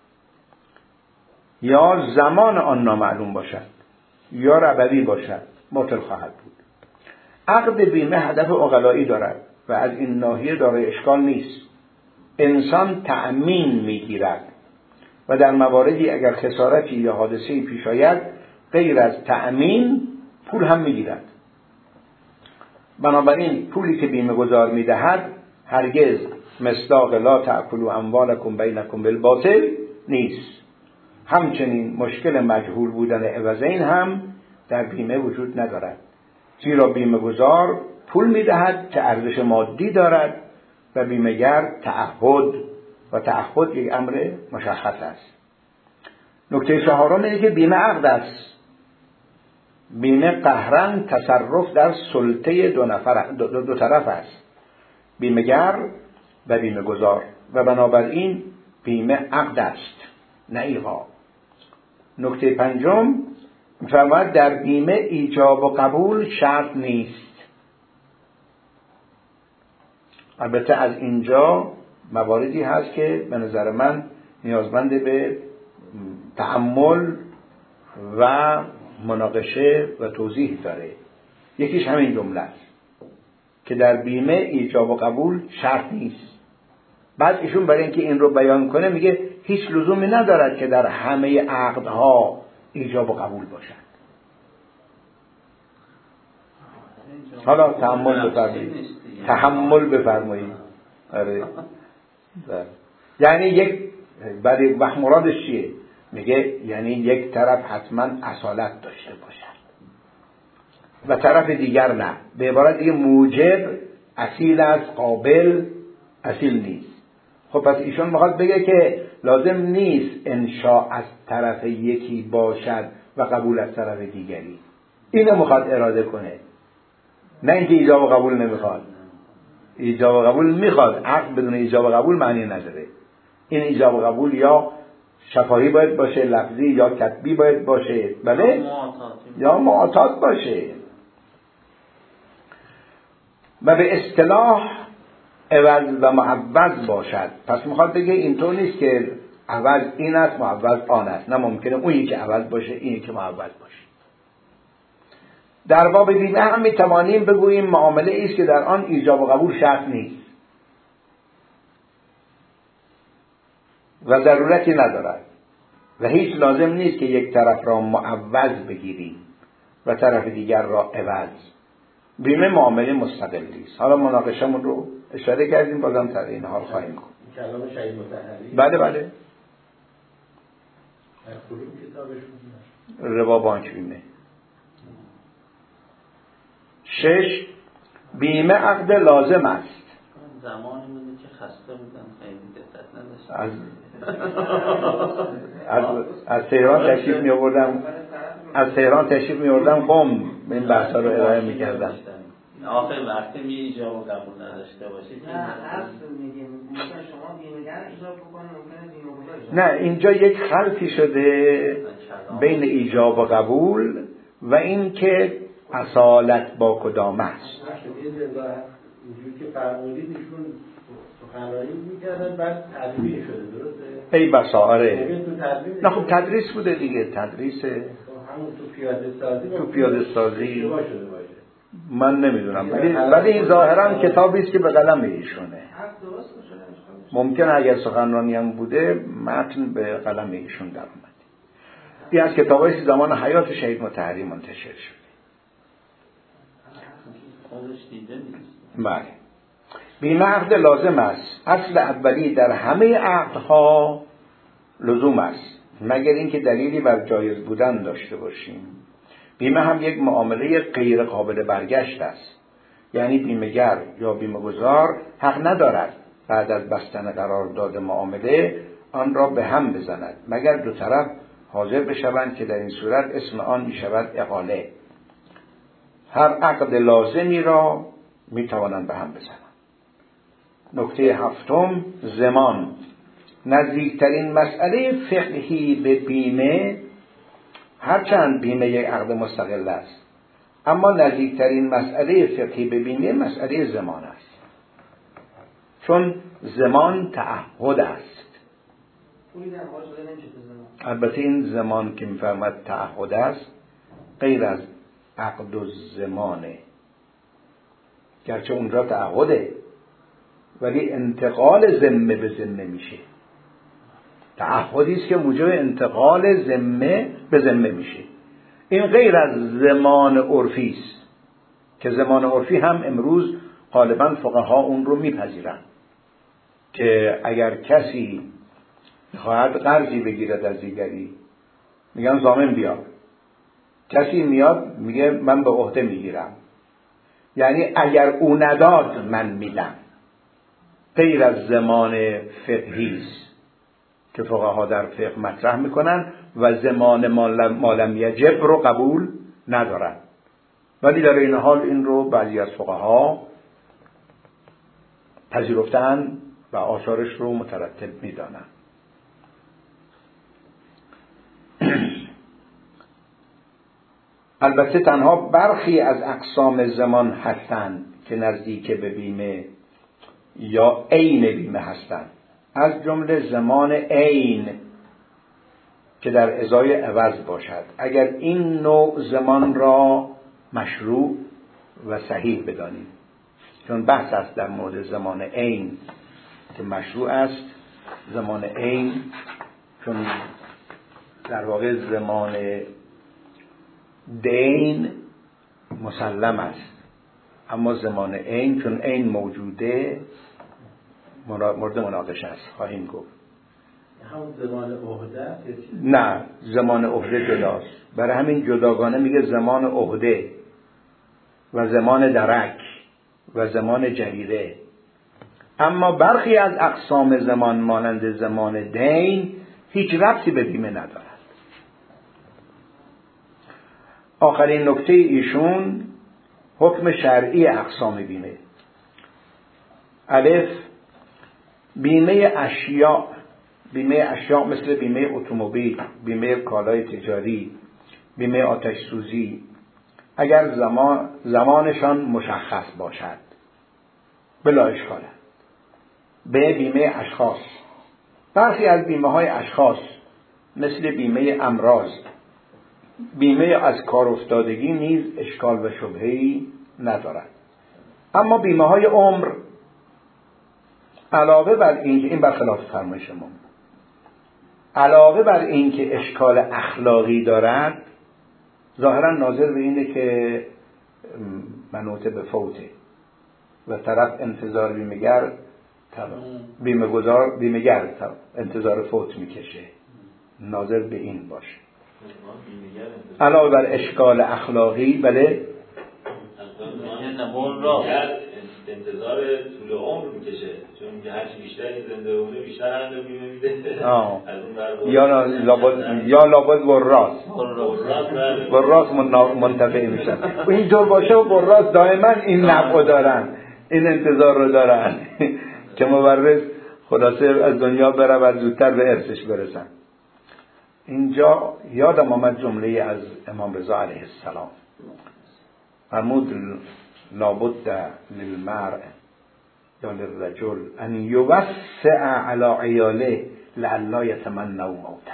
یا زمان آن نامعلوم باشد یا ربوی باشد باطل خواهد بود. عقد بیمه هدف عقلایی دارد و از این ناحیه دارای اشکال نیست. انسان تأمین میگیرد و در مواردی اگر خسارتی یا حادثه‌ای پیش آید غیر از تأمین پول هم میگیرد. بنابراین پولی که بیمه گذار میدهد هرگز مصداق لا تأکلوا اموالکم بینکم بالباطل نیست. همچنین مشکل مجهول بودن عوضین هم در بیمه وجود ندارد، زیرا بیمه گذار پول میدهد که ارزش مادی دارد و بیمه‌گر تعهد و تعهد یک امر مشخص است. نکته چهارم اینه که بیمه عقد است. بیمه قهراً تصرف در سلطه دو, نفر دو, دو, دو طرف است، بیمه‌گر و بیمه گذار، و بنابراین بیمه عقد است نه ایقاع. نکته پنجم می‌فرماید در بیمه ایجاب و قبول شرط نیست. البته از اینجا مواردی هست که به نظر من نیازمند به تأمل و مناقشه و توضیح داره. یکیش همین جمله است که در بیمه ایجاب و قبول شرط نیست. بعد ایشون برای اینکه این رو بیان کنه میگه هیچ لزومی ندارد که در همه عقدها ایجاب و قبول باشد. حالا تأمل بفرمایید. تحمل بفرمایید. آره یعنی یک برای وقت مرادش چیه؟ میگه یعنی یک طرف حتما اصالت داشته باشد و طرف دیگر نه. به عبارت دیگه موجب اصیل است، قابل اصیل نیست. خب پس ایشون میخواد بگه که لازم نیست انشاء از طرف یکی باشد و قبول از طرف دیگری. اینو میخواد اراده کنه، نه اینکه ایجاب و قبول نمیخواد. ایجاب و قبول میخواد، عقل بدون ایجاب و قبول معنی نداره. این ایجاب و قبول یا شفاهی باید باشه، لفظی یا کتبی باید باشه، بله، یا معتاد باشه. و به اصطلاح عوض و معوض باشد. پس میخواد بگه اینطور نیست که عوض این است معوض آن است، نه، ممکنه اون یکی عوض باشه این یکی معوض باشه. در باب بیمه هم میتوانیم بگوییم معامله ایست که در آن ایجاب و قبول شرط نیست و ضرورتی ندارد و هیچ لازم نیست که یک طرف را معوض بگیریم و طرف دیگر را عوض. بیمه معامله مستقلی است. حالا مناقشمون رو اشاره کردیم، بازم تر این حال خواهیم گفت. کلام شهید مطهری. بله بله. ربا بانک بیمه. شش، بیمه عقد لازم است. زمانی بوده که خسته بودن خیلی دقت نداشتم. از از از تهران تشریف می آوردم از تهران تشریف می آوردم قم این بحثا رو ارائه می کردم. آخر وقتی می ایجاب و قبول نداشته باشید نه اصل میگیم ممکن شما بیمه‌گر ایجاب بکنه، ممکنه بیمه‌گذار ایجاب. نه، اینجا یک خلطی شده بین ایجاب و قبول و این که اصالت با کدام است. اینجوری که فرمودید ایشون سخنرانی می‌کردن بعد تدریس شده، درسته؟ ای بسا آره. تدریس نه خب تدریس بوده دیگه، تدریس همون تو پیاده سازی تو پیاده سازی شده باشه. من نمیدونم، ولی ولی این ظاهرا کتابی است که به قلم ایشونه. ممکن اگر سخنرانی هم بوده متن به قلم ایشون در اومد. این از کتابایی که زمان حیات شهید مطهری منتشر شده. خودش دیده نیست. بله. بیمه عقد لازم است. اصل اولی در همه عقدها لزوم است، مگر اینکه دلیلی بر جایز بودن داشته باشیم. بیمه هم یک معامله غیر قابل برگشت است، یعنی بیمه‌گر یا بیمه‌گذار حق ندارد بعد از بستن قرارداد معامله آن را به هم بزند، مگر دو طرف حاضر بشوند که در این صورت اسم آن می‌شود اقاله. هر عقد لازمی را می‌توانند به هم بزنند. نکته هفتم، زمان. نزدیکترین مسئله فقهی به بیمه، هرچند بیمه یک عقد مستقل است، اما نزدیکترین مسئله فقهی به بیمه مسئله زمان است، چون زمان تعهد است. البته این زمان که می‌فرماد تعهد است غیر از عقد و زمانه، گرچه اونجا تعهده ولی انتقال ذمه به ذمه میشه. تعهدی است که موجب انتقال ذمه به ذمه میشه. این غیر از زمان عرفی است که زمان عرفی هم امروز غالبا فقها اون رو میپذیرند که اگر کسی میخواهد قرضی بگیرد از دیگری میگن ضامن بیار، کسی میاد میگه من به عهده میگیرم، یعنی اگر او نداد من میدم. غیر از زمان فقهی است که فقها در فقه مطرح میکنن و زمان مالم یجب رو قبول ندارن، ولی در این حال این رو بعضی از فقها پذیرفتن و آثارش رو مترتب میدانن. البته تنها برخی از اقسام زمان هستند که نزدیک به بیمه یا عین بیمه هستند، از جمله زمان عین که در ازای عوض باشد. اگر این نوع زمان را مشروع و صحیح بدانیم، چون بحث است در مورد زمان عین که مشروع است. زمان عین چون در واقع زمان دین مسلم است، اما زمان عین چون عین موجوده مورد مناقشه است، خواهیم گفت. همون زمان عهده؟ نه، زمان عهده جداست. برای همین جداگانه میگه زمان عهده و زمان درک و زمان جریره. اما برخی از اقسام زمان مانند زمان دین هیچ ربطی به بیمه ندارد. آخرین نکته ایشون حکم شرعی اقسام بیمه. الف، بیمه اشیاء. بیمه اشیاء مثل بیمه اتومبیل، بیمه کالای تجاری، بیمه آتش سوزی، اگر زمان زمانشان مشخص باشد بلا اشکاله. به بیمه اشخاص، برخی از بیمه های اشخاص مثل بیمه امراض، بیمه از کار افتادگی نیز اشکال و شبهه‌ای ندارد. اما بیمه های عمر علاوه بر این که این برخلاف فرمایش ما، علاوه بر این که اشکال اخلاقی دارد، ظاهرا ناظر به اینه که منوط به فوته و طرف انتظار بیمه‌گر بیمه گذار بیمه‌گر انتظار فوت میکشه، ناظر به این باشه. علاوه بر اشکال اخلاقی، بله، انتظار طول عمر میکشه، چون که هرچی بیشتری زنده بوده بیشتر هم بیمه میده. یا لابد یا لابد وراث وراث منتفع میشن. اینطور باشه و وراث دائما این نفع دارن، این انتظار رو دارن که مورث خلاصه از دنیا بره و زودتر به ارثش برسن. اینجا یادم آمد جمله از امام رضا علیه السلام، فرمود لابد للمرء یا للرجل ان یوسع علی عیاله لئلا یتمنوا موته.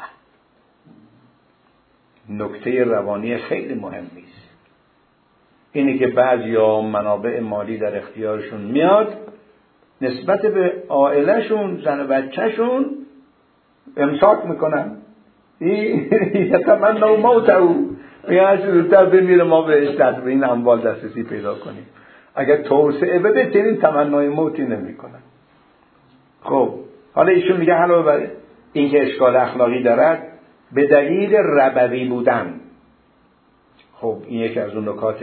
نکته روانی خیلی مهمی است اینی که بعضیا منابع مالی در اختیارشون میاد، نسبت به عائلهشون، زن و بچهشون امساک میکنن، یتمنوا موته، میگن زودتر بمیره ما بهش دست به این اموال دسترسی پیدا کنیم. اگر توسعه بده چنین تمنای موتی نمی کنن. خب حالا ایشون میگه علاوه بر این که اشکال اخلاقی دارد، به دلیل ربوی بودن. خب این یکی از اون نکات.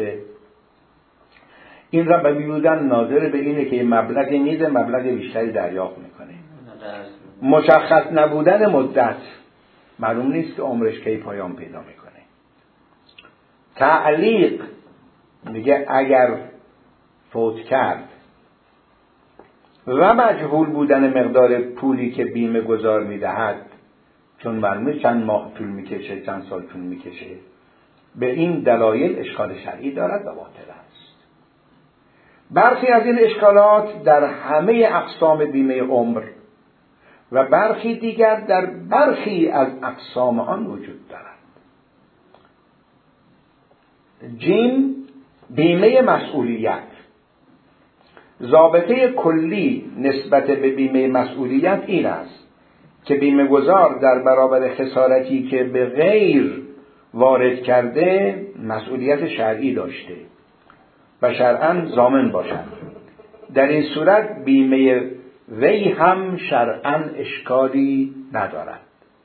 این ربوی بودن ناظر به اینه که مبلغی میده مبلغ بیشتری دریافت میکنه. مشخص نبودن مدت، معلوم نیست که عمرش کی پایان پیدا میکنه. تعلیق، میگه اگر فوت کرد و مجهول بودن مقدار پولی که بیمه گذار میدهد، چون معلومه چند ماه طول میکشه، چند سال طول میکشه، به این دلایل اشکال شرعی دارد و باطل است. برخی از این اشکالات در همه اقسام بیمه عمر و برخی دیگر در برخی از اقسام آن وجود دارد. جیم، بیمه مسئولیت. ضابطه کلی نسبت به بیمه مسئولیت این است که بیمه گذار در برابر خسارتی که به غیر وارد کرده مسئولیت شرعی داشته و شرعاً ضامن باشد. در این صورت بیمه وی هم شرعاً اشکالی ندارد.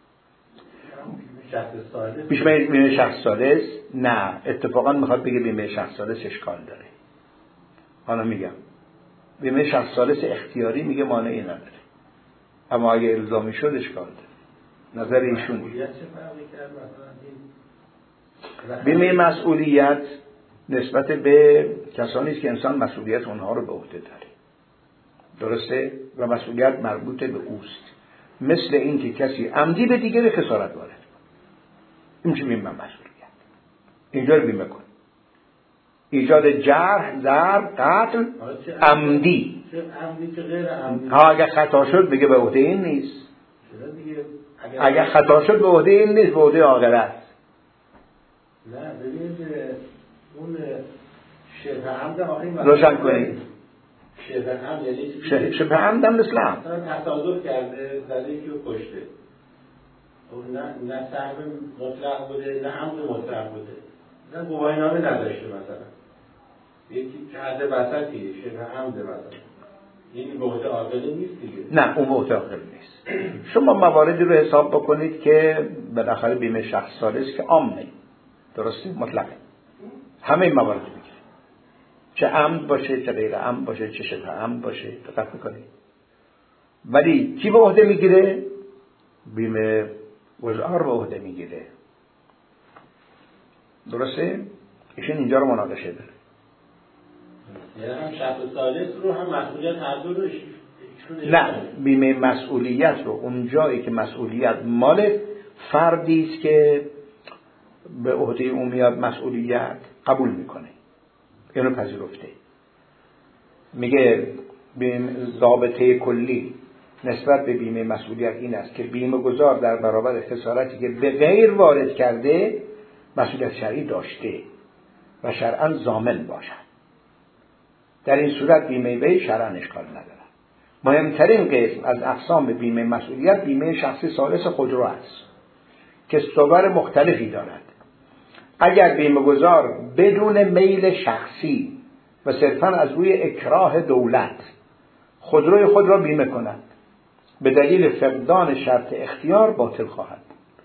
بیمه شخص ثالث نه، اتفاقاً میخواد بگه بیمه شخص ثالث اشکال داره. حالا میگم بیمه شخص ثالث اختیاری میگه مانعی نداره، اما اگه الزامی شد اشکال داره. نظر ایشون بیمه مسئولیت نسبت به کسانی است که انسان مسئولیت اونها رو به عهده داره، درسته؟ و مسئولیت مربوط به اوست. مثل این که کسی عمدی به دیگری خسارت وارد، این چه بیمه مسئولیت؟ اینجا رو بیمه کن. ایجاد جرح، ضرر، قتل عمدی. ها اگر خطا شد بگه به عهده این نیست. اگر خطا شد به عهده این نیست، به عهده عاقل است. نه ببینید اون شبه عمد آخری روشن کنید. شبه عمد یعنی شبه عمد هم مثل هم تصادف کرده، زده یکی رو کشته. نه نه سهم مطلق بوده، نه عمد مطلق بوده. نه گواهینامه نداشته مثلا. یکی که حد وسطیه، شبه عمد وسط. این بهت عاقلی نیست دیگه. نه اون بهت عاقلی نیست. شما مواردی رو حساب بکنید که بالاخره بیمه شخص ساله است که عامه، درسته؟ مطلقه. همه موارد میگیره. چه عمد باشه، چه غیر عمد باشه، چه شبه عمد باشه، دقت میکنید. ولی کی به عهده میگیره؟ بیمه گذار به عهده میگیره. درسته؟ ایشون اینجا رو مناقشه داره. یعنی هم شخص ثالث رو هم مسئولیت هر دو روش. نه، بیمه مسئولیت رو اون جایی که مسئولیت مال فردی است که به عهده اون میاد مسئولیت قبول میکنه، اینو پذیرفته. میگه بیمه ضابطه کلی نسبت به بیمه مسئولیت این است که بیمه گذار در برابر خسارتی که به غیر وارد کرده مسئولیت شرعی داشته و شرعاً ضامن باشد. در این صورت بیمه وی شرعاً اشکال نداره. مهمترین قسم از اقسام بیمه مسئولیت بیمه شخصی ثالث خودرو است که صور مختلفی دارد. اگر بیمه گذار بدون میل شخصی و صرفاً از روی اکراه دولت خودروی خود را بیمه کند، به دلیل فقدان شرط اختیار باطل خواهد.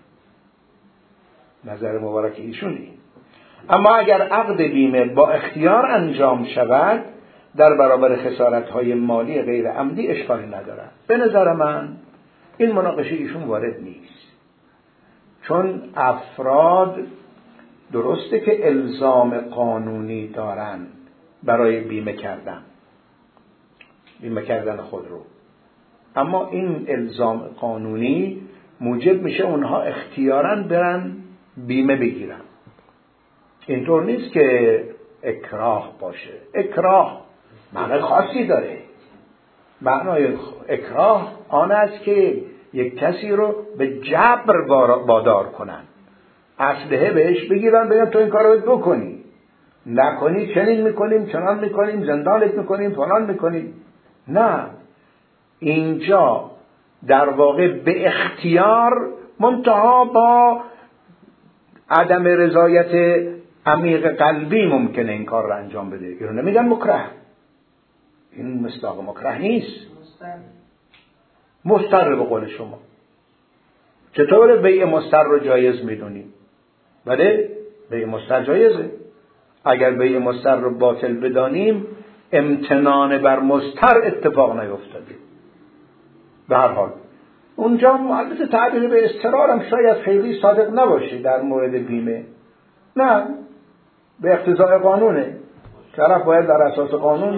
نظر مبارک ایشونی. اما اگر عقد بیمه با اختیار انجام شود در برابر خسارت‌های مالی غیر عمدی اشکالی ندارد. به نظر من این مناقشه ایشون وارد نیست، چون افراد درسته که الزام قانونی دارن برای بیمه کردن بیمه کردن خود رو، اما این الزام قانونی موجب میشه اونها اختیاراً برن بیمه بگیرن. اینطور نیست که اکراه باشه. اکراه معنی خاصی داره. معنای اکراه آن است که یک کسی رو به جبر وادار کنن، اسلحه بهش بگیرن بگن تو این کار رو بکنی، نکنی چنین میکنیم، چنان میکنیم، زندانت میکنیم، فلان میکنیم. نه، اینجا در واقع به اختیار منتها با عدم رضایت عمیق قلبی ممکنه این کار رو انجام بده. اینو نمیگن مکره، این مصداق مکره نیست، مضطر به قول شما. چطور بیع مضطر رو جایز میدونیم؟ بله بیع مضطر جایزه. اگر بیع مضطر رو باطل بدانیم امتنان بر مضطر اتفاق نیفتاده. به هر حال اونجا البته تعبیر به اضطرار هم شاید خیلی صادق نباشه در مورد بیمه. نه، به اقتضاء قانونه. طرف باید در اساس قانون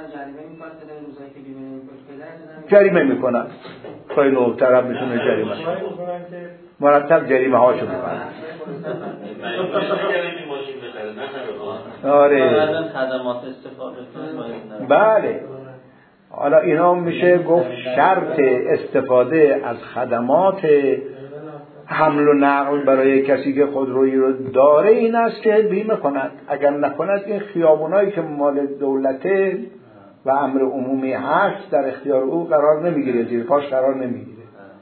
جریمه میکنن. خیلی نوع طرف میتونه جریمه مرتب جریمه هاشو میکنن. آره خدمات استفاده کنن. بله، حالا اینا میشه گفت شرط استفاده از خدمات حمل و نقل برای کسی که خودرویی رو داره این است که بیمه کند. اگر نکند این خیابونایی که مال دولته و امر عمومی هست در اختیار او قرار نمیگیره، زیر پاش قرار نمیگیره.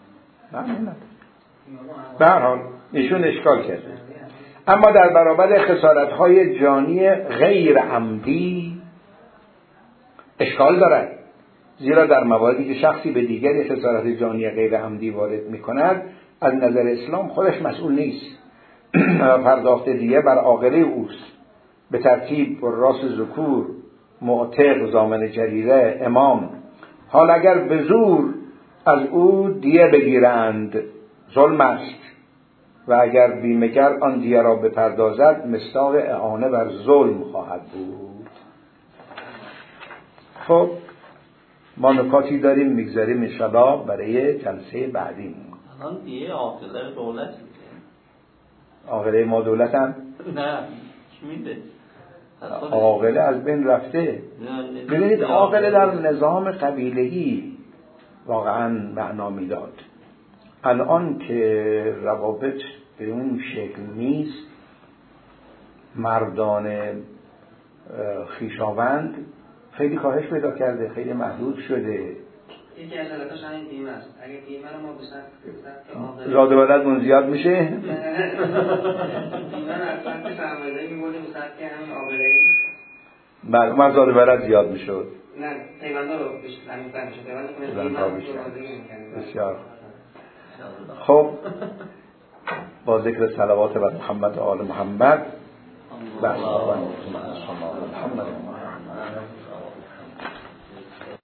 به هر حال ایشون اشکال کرده. اما در برابر خسارت‌های جانی غیر عمدی اشکال دارد، زیرا در مواردی که شخصی به دیگری خسارت جانی غیر عمدی وارد می‌کند از نظر اسلام خودش مسئول نیست و پرداخت دیه بر عاقله اوست، به ترتیب راس ذکور، معتق، ضامن جریره، امام. حال اگر به زور از او دیه بگیرند ظلم است و اگر بیمه‌گر آن دیه را بپردازد مصداق اعانه بر ظلم خواهد بود. خب ما نکاتی داریم میگذاریم انشاءالله برای جلسه بعدی. الان دیگه عاقله دولت میده. عاقله ما دولت هم؟ نه کی میده؟ عاقله از بین رفته. ببینید عاقله در نظام قبیله‌ای واقعا معنا میداد. الان که روابط به اون شکل نیست، مردان خویشاوند خیلی کاهش پیدا کرده، خیلی محدود شده. یکی از علتاش همین بیمه است. اگه بیمه رو ما به سمت زاد و ولدمون زیاد میشه. بیمه رو از سمت سرمایه‌داری می‌بردیم به سمت همین عاقله‌ای. بله مزاد برد زیاد میشد. نه پیوندا رو بیشتر نمی‌کنه میشه پیوندا بیشتر. بسیار خب با ذکر صلوات بر محمد و آل محمد بحث آن محمد